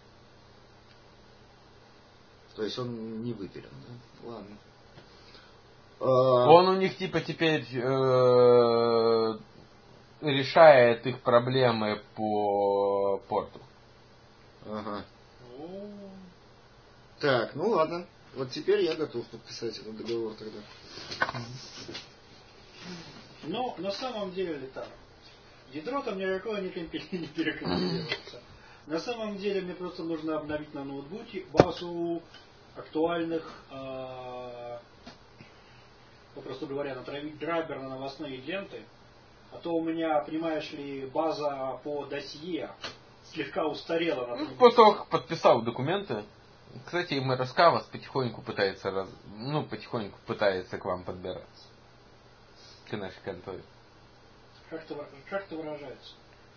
То есть он не выпилен, да? Ладно. Он у них типа теперь э, решает их проблемы по порту. Ага. Так, ну ладно. Вот теперь я готов подписать этот договор тогда. Но на самом деле, Литар, ядро там никакое не перекомпилируется. На самом деле мне просто нужно обновить на ноутбуке базу актуальных, э, попросту говоря, натравить драйвер на новостные ленты. А то у меня, понимаешь ли, база по досье слегка устарела. Ну, после того, как подписал документы, кстати, МРСК вас потихоньку пытается, раз... ну, потихоньку пытается к вам подбираться. К нашей конторе. Как это, как это выражается?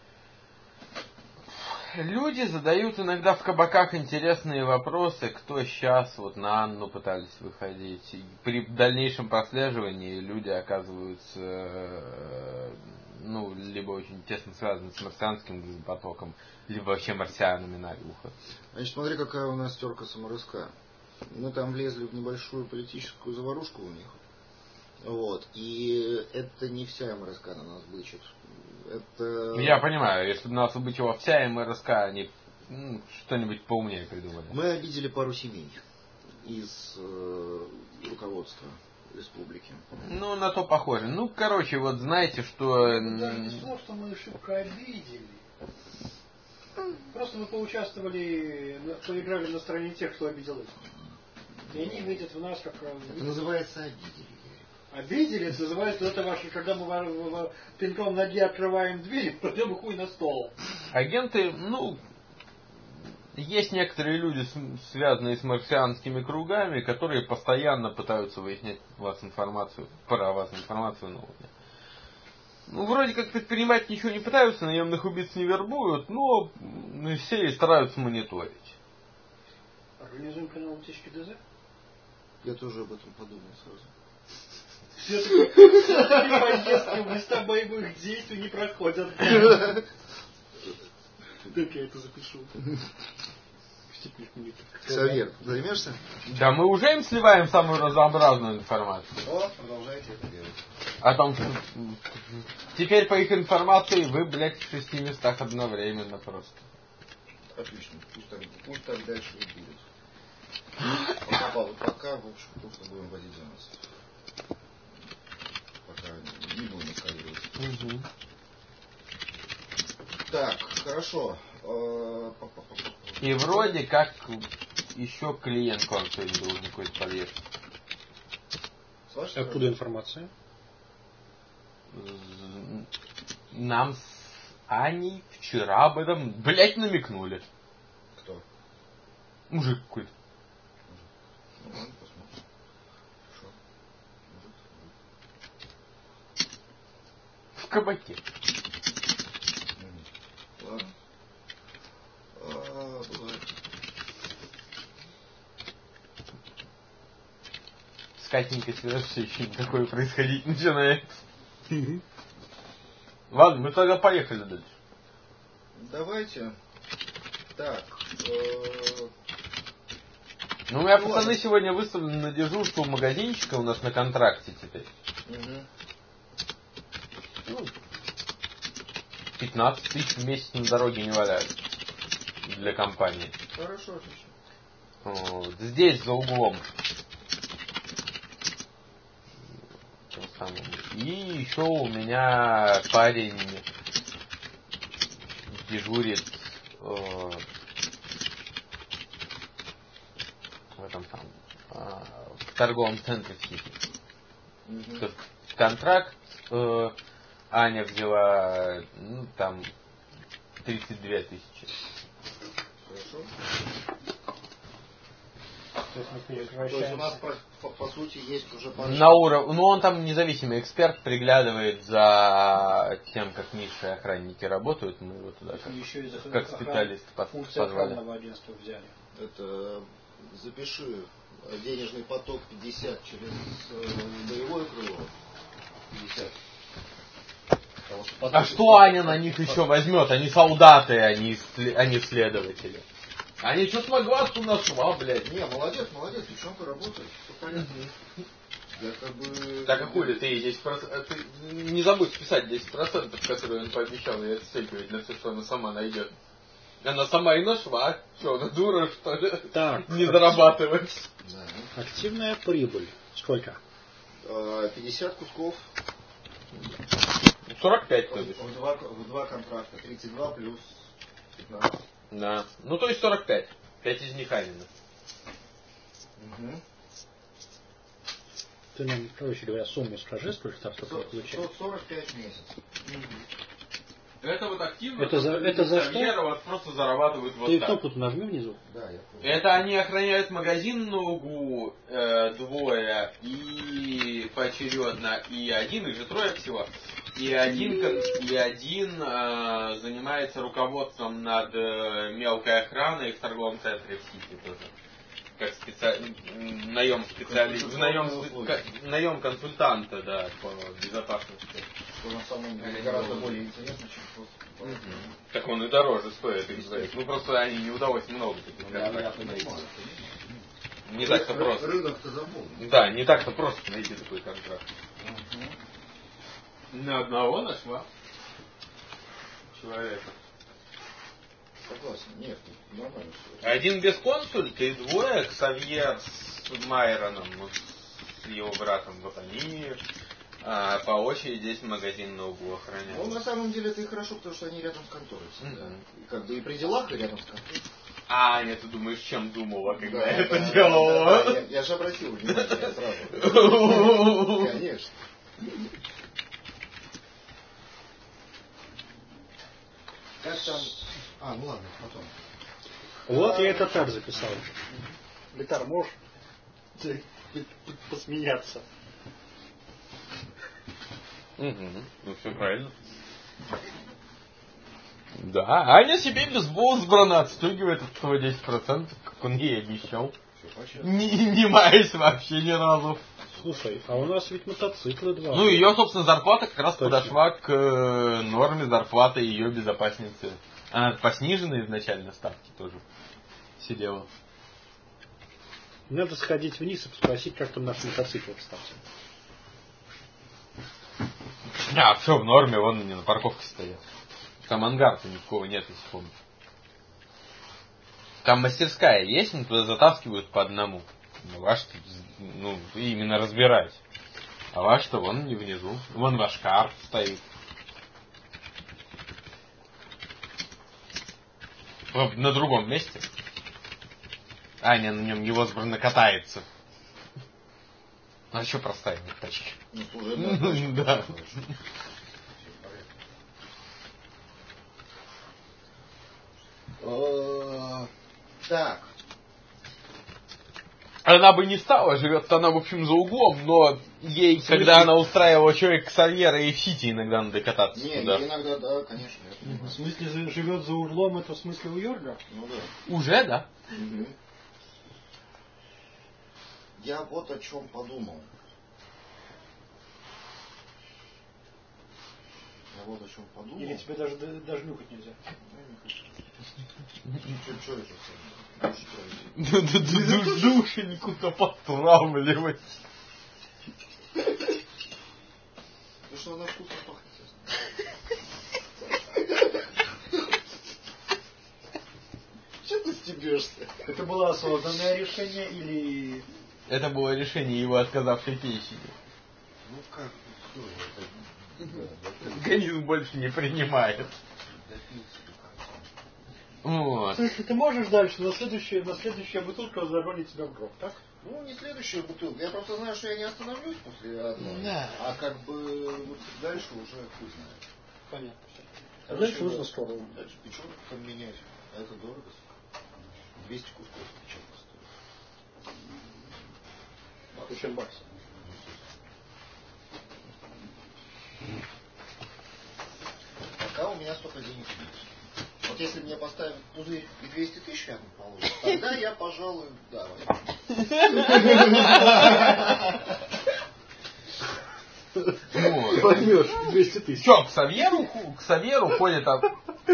Люди задают иногда в кабаках интересные вопросы, кто сейчас вот на Анну пытались выходить. И при дальнейшем прослеживании люди оказываются ну, либо очень тесно связаны с марсианским потоком, либо вообще марсианами наглухо. Значит, смотри, какая у нас терка с МРСК. Мы там влезли в небольшую политическую заварушку у них. Вот. И это не вся МРСК на нас бычит. Это... Я понимаю, если бы нас обычила вся МРСК, они ну, что-нибудь поумнее придумали. Мы обидели пару семей из э, руководства. республики. Ну, на то похоже. Ну, короче, вот знаете, что... Ну, даже не слово, что мы шибко обидели. Просто мы поучаствовали, поиграли на стороне тех, кто обидел их. И они видят в нас как... Это называется обидели. Обидели, это называется, это ваше, когда мы пинком ноги открываем дверь, кладем хуй на стол. Агенты, ну... Есть некоторые люди, связанные с марсианскими кругами, которые постоянно пытаются выяснять вас информацию, про вас информацию новую. Ну, вроде как предпринимать ничего не пытаются, наемных убийц не вербуют, но все стараются мониторить. Организуем канал утечки ДЗ? Я тоже об этом подумал сразу. Все-таки поездки в места боевых действий не проходят. Так я это запишу. Совет, займешься? Да мы уже им сливаем самую разнообразную информацию. О, продолжайте это делать. О том, что теперь по их информации вы, блядь, в шести местах одновременно просто. Отлично, пусть так, пусть так дальше и будет. Пока, пока, в общем, просто будем водить за нас. Пока не будем эскалировать. Угу. Так, хорошо. И вроде как еще клиент к вам сегодня должен какой-то подъехать. Откуда информация? Нам с Аней вчера об этом, блять, намекнули. Кто? Мужик какой-то. Ну ладно, посмотрим. Хорошо. Мужик. В кабаке. Ладно. А, бывает. С Катенькой свяжешься, еще никакое происходить начинает. Ладно, мы тогда поехали дальше. Давайте. Так. Э... Ну, у меня ну, пацаны ладно. сегодня выставлены на дежурство у магазинчика у нас на контракте теперь. Угу. Ну, пятнадцать тысяч в месяц на дороге не валяют. Для компании. Хорошо, отлично. Вот. Здесь, за углом. И еще у меня парень дежурит э, в этом самом э, в торговом центре в Сити. Угу. Контракт э, Аня взяла, ну, там тридцать две тысячи. Хорошо. То есть, мы То есть у нас по, по, по сути есть уже пара... На уровне, ну он там независимый эксперт, приглядывает за тем, как низшие охранники работают, мы его туда как, еще из как специалист функции позвали. охранного агентства взяли. Это запиши денежный поток пятьдесят через э, боевое крыло. пятьдесят. А что Аня на них еще возьмет? Они солдаты, они, они следователи. Они что смогла, что нашла, блядь. Не, молодец, молодец, девчонка работает, все понятно. Я как бы... Так а хули ты десять процентов... Ты не забудь списать десять процентов, которые он пообещал, и отстегивать для всех, что она сама найдет. Она сама и нашла. Что, она дура, что ли? Так. Не зарабатывать. Да. Активная прибыль. Сколько? пятьдесят кусков. сорок пять, то бишь. В два, в два контракта. тридцать два плюс пятнадцать. Да. Ну, то есть сорок пять. пять из них Анина. Угу. Ты нам, короче говоря, сумму скажи, сколько там такое получается. сорок пять в месяц. Угу. Это вот активно. Это за, это за что? Вот просто зарабатывают вот Ты так. кнопку нажми внизу. Да, я понял. Это они охраняют магазин на углу э, двое и поочередно, и один, их же трое всего. И один, и один э, занимается руководством над э, мелкой охраной в торговом центре в Сити тоже. Как специ... наем специалист, наем, спе... наем консультанта, да, по безопасности. Что на самом деле гораздо более интересно, чем просто... Угу. Так он и дороже стоит, их говорит. Ну просто они не удалось много таких контрактов найти. Не так-то просто. Рынок-то заполнен. Да, не так-то просто найти такой контракт. Угу. Ни одного нашла человека. Согласен, нет, нормально все. Один без консульта и двое, Ксавьер с Майроном, с его братом. Вот они а, по очереди здесь магазин на углу охраняют. Ну, на самом деле это и хорошо, потому что они рядом с конторой всегда. Mm-hmm. И как бы и при делах, и рядом с конторой. А, нет, ты думаешь, чем думала, когда да, это да, делала? Да, да, я, я же обратил внимание сразу. Конечно. Как там... А, ну ладно, потом. Вот я это так записал. Литар, можешь посмеяться? Угу. Ну все правильно. Да, Аня себе без Боусбрана отстегивает от своего десять процентов, как он ей обещал. Не, не маясь вообще ни разу. Слушай, а у нас ведь мотоциклы два. Ну, ее, собственно, зарплата как раз Точно. подошла к э, норме зарплаты ее безопасницы. Она по сниженной изначально ставке тоже сидела. Надо сходить вниз и спросить, как там наш мотоцикл, кстати. А, все в норме, вон они на парковке стоят. Там ангар-то никакого нет, если помню. Там мастерская есть, но туда затаскивают по одному. Ну, ваш-то, ну, именно разбирать. А ваш-то вон не внизу. Вон ваш кар стоит. На другом месте. Аня на нем невозможно катается. Ну а что простая тачка? Ну, уже да. Так. Она бы не стала, живет она, в общем, за углом, но ей, когда она устраивала человека Ксавьера и в Сити, иногда надо кататься не, туда. Не, иногда, да, конечно. В смысле, живет за углом, это в смысле у Йорга? Ну да. Уже, да? Угу. Я вот о чем подумал. Я вот о чем подумал. Или тебе даже, даже нюхать нельзя? Что это? Душеньку-то потравливать. Ну что она вкусно пахнет. Что ты стебешься? Это было осознанное решение или... Это было решение его отказавшей печени. Ну как? Организм больше не принимает. Вот. Слушай, ты можешь дальше, на следующая, на следующая бутылка загонит тебя в гроб, так? Ну, не следующая бутылка. Я просто знаю, что я не остановлюсь после одной. Да. А как бы вот дальше уже хуй знает. Понятно. А Короче, дальше нужно скоро. Дальше печенку поменять. А это дорого. двести кусков печенка стоит. Тысяча баксов. Пока у меня столько денег нет. Вот если мне поставят пузырь и двести тысяч рядом положат, тогда я, пожалуй, да. Возьмешь двести тысяч. Че, к Савьеру, к Савьеру ходит там...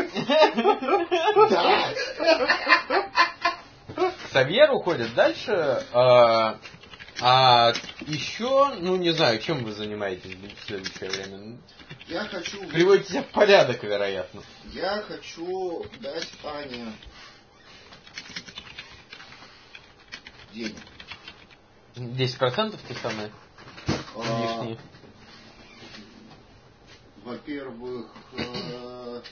Да. К Савьеру ходит дальше... А, а еще, ну не знаю, чем вы занимаетесь в следующее время? Я хочу... Приводите себя в порядок, вероятно. Я хочу дать Ане денег. десять процентов те самые А, лишние. Во-первых, э,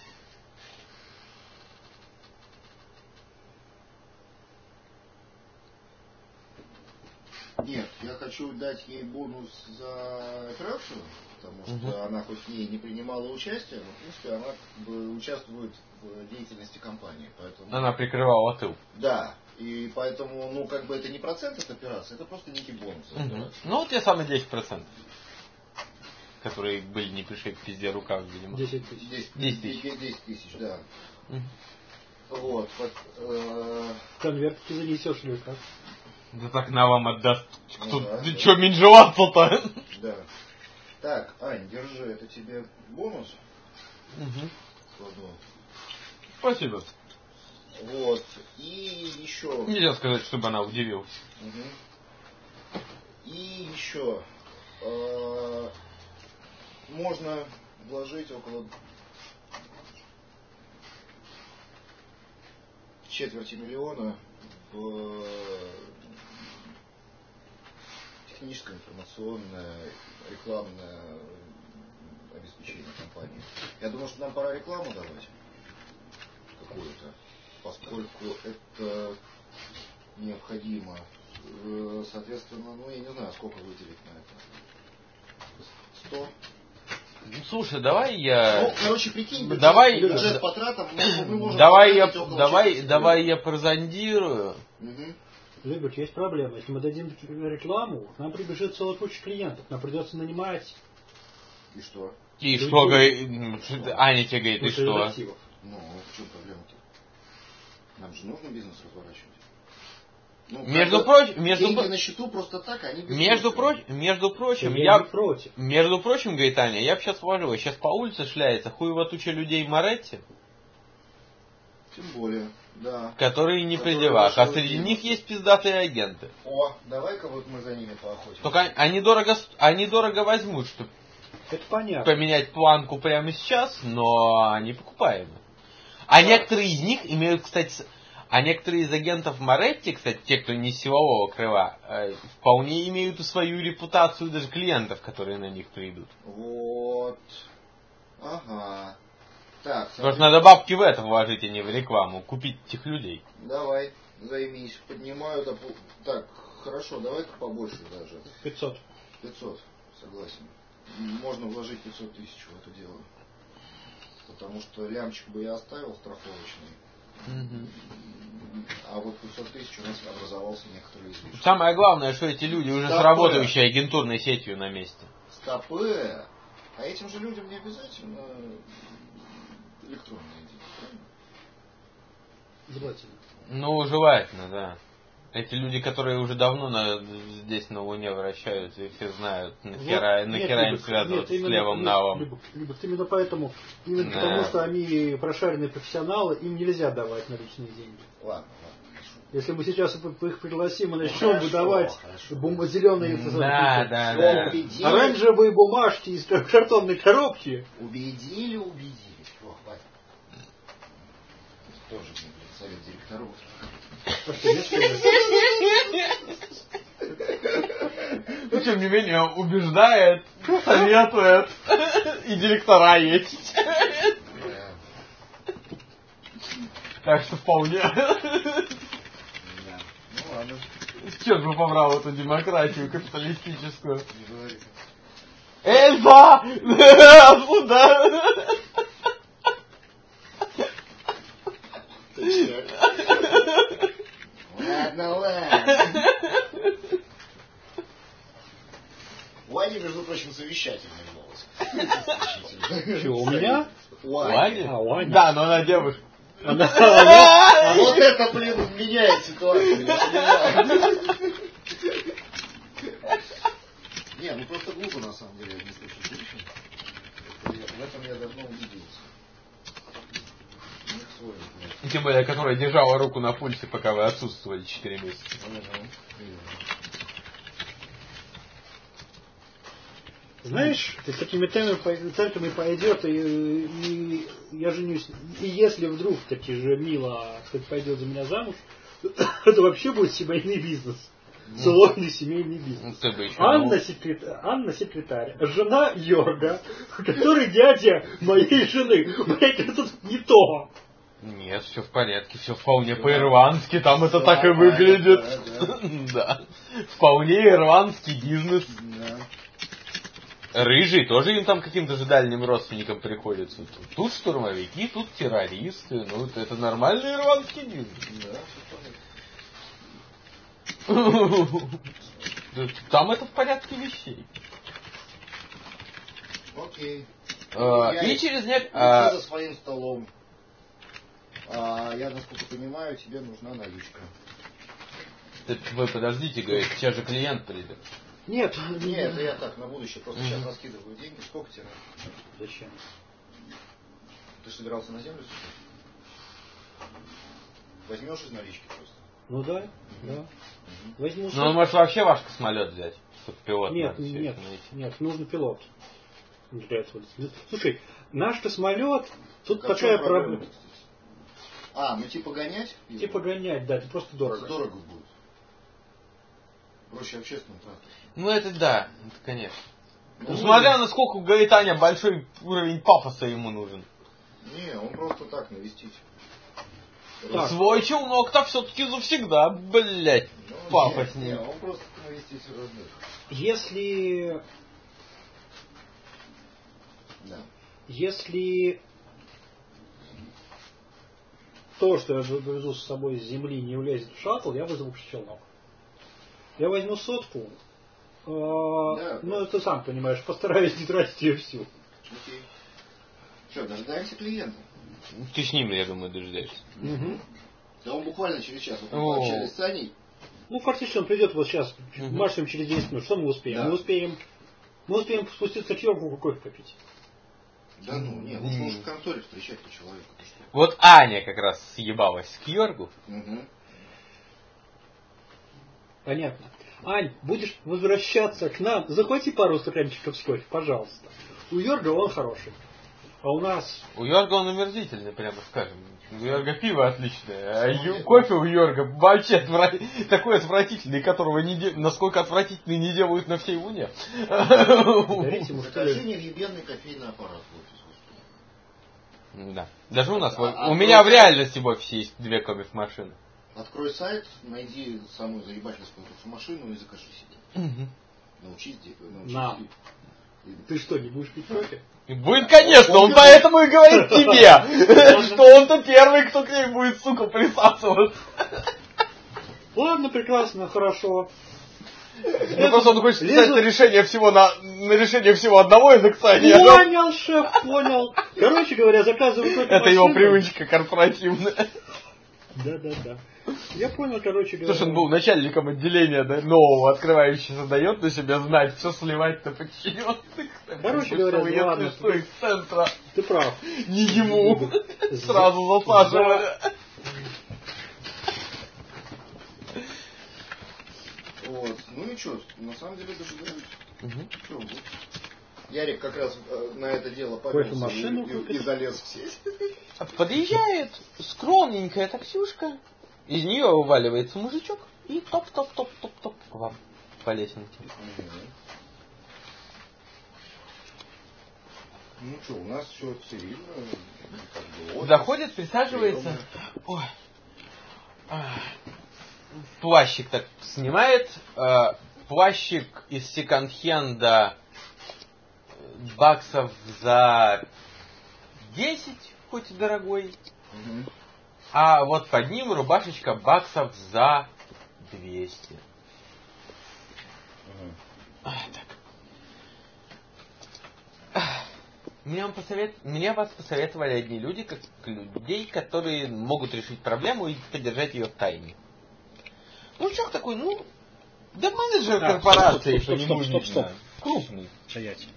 нет, я хочу дать ей бонус за операцию, потому что Угу. она хоть в ней не принимала участие, но в принципе она как бы участвует в деятельности компании. Поэтому... Она прикрывала тыл. Да, и поэтому, ну, как бы это не процент от операции, это просто некий бонус. Угу. Ну, те самые десять процентов. Которые были не пришли к пизде рукав, видимо. десять тысяч. десять тысяч. десять тысяч, да. Угу. Вот. вот э... Конвертики занесешь или как? Да так на вам отдаст. Кто, Ну, да, ты да. что, менжеваться-то? Да. Так, Ань, держи, это тебе бонус. Угу. Кладу. Спасибо. Вот. И еще. Нельзя сказать, чтобы она удивилась. Угу. И еще. Э, можно вложить около четверти миллиона в техническое, информационное, рекламное обеспечение компании. Я думаю, что нам пора рекламу давать какую-то, поскольку это необходимо. Соответственно, ну я не знаю, сколько выделить на это. Сто? Ну, слушай, давай я... Ну, короче, прикинь, бюджет, давай, бюджет по тратам, мы, мы можем... Давай я, давай, давай я прозондирую. Угу. Любert, есть проблема. Если мы дадим рекламу, нам прибежит целая куча клиентов. Нам придется нанимать... И что? И людей. Что, говорит... Аня тебе говорит, и что? Активов. Ну, в чем проблема-то? Нам же нужно бизнес разворачивать. Ну, между прочим, между деньги на счету просто так, они между прочим, между прочим, я, я против. Между прочим, говорит Аня, я бы сейчас вложил, сейчас по улице шляется хуево туча людей в Моретти. Тем более, да. Которые не при делах, а среди них есть пиздатые агенты. О, давай-ка вот мы за ними поохотимся. Только они дорого, они дорого возьмут, чтобы это понятно. Поменять планку прямо сейчас, но они покупаемы. А да. Некоторые из них имеют, кстати... А некоторые из агентов Моретти, кстати, те, кто не силового крыла, э, вполне имеют и свою репутацию даже клиентов, которые на них придут. Вот. Ага. Так. Потому что надо бабки в это вложить, а не в рекламу. Купить этих людей. Давай, займись. Поднимаю. Доп... Так, хорошо, давай-ка побольше даже. пятьсот. пятьсот, согласен. Можно вложить пятьсот тысяч в это дело. Потому что лямчик бы я оставил страховочный. Угу. А вот пятьсот тысяч у нас образовался некоторый излишек. Самое главное, что эти люди уже Стопы. С работающей агентурной сетью на месте. Стопы. А этим же людям не обязательно электронные деньги, правильно? Желательно. Ну, желательно, да. Эти люди, которые уже давно на, здесь на Луне вращаются, и все знают, нахера, вот, нахера им связываться нет, с левым навом. Любовь, Любовь, именно поэтому, именно да. Потому что они прошаренные профессионалы, им нельзя давать наличные деньги. Ладно, ладно. Если мы сейчас их пригласим и начнем ну, выдавать бум- зеленые да, да, да. оранжевые бумажки из картонной коробки. Убедили, убедили. О, хватит. Это тоже, блин, совет директоров. Но тем не менее убеждает, советует, и директора есть. Так что вполне. Ну ладно. Черт бы побрал эту демократию капиталистическую. Эльза! Откуда? Ладно, ладно. У Ани, между прочим, совещательный голос. Что, у меня? У Ани? А, у Ани. Да, но она девушка. Она, она, вот это, блин, меняет ситуацию. Не, ну просто глупо на самом деле не слышать женщин. В этом я давно убедился. Тем более, которая держала руку на пульсе, пока вы отсутствовали четыре месяца. Знаешь, ты с такими темпами пойдет, и, и я женюсь. И если вдруг таки же Мила кстати, пойдет за меня замуж, это вообще будет семейный бизнес. Сложный семейный бизнес. Ну, Анна, секретарь, Анна секретарь, жена Йорга, который дядя моей жены. Блять, это не то. Нет, все в порядке, все вполне да. По-ирландски, там это да, так и выглядит. Да, да. Да. Вполне ирландский бизнес. Да. Рыжий тоже им там каким-то же дальним родственникам приходится. Тут штурмовики, тут террористы. Ну, это, это нормальный ирландский бизнес. Да. Там это в порядке вещей. Окей. А, и я через некоторое... А... за своим столом. А, я, насколько понимаю, тебе нужна наличка. Вы подождите, говорит, сейчас же клиент придет. Нет, нет, это я так, на будущее. Просто mm-hmm. сейчас раскидываю деньги. Сколько тебе надо? Зачем? Ты собирался на землю сюда? Возьмешь из налички просто? Ну да, mm-hmm. да. Mm-hmm. Возьмешь. Ну, может вообще ваш космолет взять, чтобы пилот. Нет, нет, нет, нужно пилот. Для этого. Слушай, наш космолет, тут как такая проблема. проблема. А, ну типа гонять? Типа гонять, да, это просто дорого. Это дорого будет. Проще общественным транспортом. Ну это да, это конечно. Ну, Ну, смотря насколько, говорит Аня, большой уровень пафоса ему нужен. Не, он просто так навестить. Так. Свой челнок-то все-таки завсегда, блять, ну, пафоснее. Не, не, он просто навестить родных. Если... Да. Если то, что я завезу с собой с земли, не влезет в шаттл, я вызову челнок. Я возьму сотку, э, да, ну ты сам понимаешь, постараюсь не тратить ее всю. Окей. Что, дожидаемся клиента? Ты с ним, я думаю, дожидаешься. Угу. Да он буквально через час. Вот мы пообщались с Аней. Ну, фактически он придет вот сейчас, угу. максимум через десять минут. Что мы успеем? Да. Мы успеем мы успеем спуститься к Йоргу кофе попить. Да ну, нет, лучше mm. в конторе встречать по человеку. Вот Аня как раз съебалась к Йоргу. Угу. Понятно. Ань, будешь возвращаться к нам, захвати пару стаканчиков с кофе, пожалуйста. У Йорга он хороший. А у нас... У Йорга он омерзительный, прямо скажем. У Йорга пиво отличное, а ю... кофе у Йорга вообще отвра... такой отвратительный, которого не де... насколько отвратительный не делают на всей Луне. Закажи невъебенный кофейный аппарат в офис. Да. Даже у нас. А, у меня в реальности в офисе есть две кофемашины. Открой сайт, найди самую заебательскую кофемашину и закажи себе. Угу. Научись, научись. На. Ты что, не будешь пить кофе? Будет, конечно, он, он поэтому и говорит тебе, что он-то первый, кто к ней будет, сука, присасываться. Ладно, прекрасно, хорошо. Ну просто он хочет писать на решение всего на, на решение всего одного из акционеров. Понял, шеф, понял. Короче говоря, заказываю кофе. Это его привычка корпоративная. Да, да, да. Я понял, короче говоря. Слушай, он был начальником отделения, да, нового, открывающегося, дает на себя знать, все сливать на подчиненных. Короче говоря, если ладно. что из центра. Ты прав. Не ему. Сразу засаживали. Вот. Ну и что, на самом деле дожидаюсь. Угу. Что, вот. Ярик как раз э, на это дело повелся и, и, и залез в сеть. Подъезжает скромненькая таксюшка, из нее вываливается мужичок и топ-топ-топ-топ-топ к вам по лестнице. Угу. Ну что, у нас все цивильно. Как бы, заходит, присаживается. Ой. Плащик так снимает. Плащик из секонд-хенда баксов за десять, хоть и дорогой. Угу. А вот под ним рубашечка баксов за двести. Угу. А, так. Мне, вам посовет... Мне вас посоветовали одни люди, как людей, которые могут решить проблему и поддержать ее в тайне. Ну, человек такой, ну, да менеджер а, корпорации, стоп, стоп, стоп, стоп, стоп, стоп. Крупный. Стоять.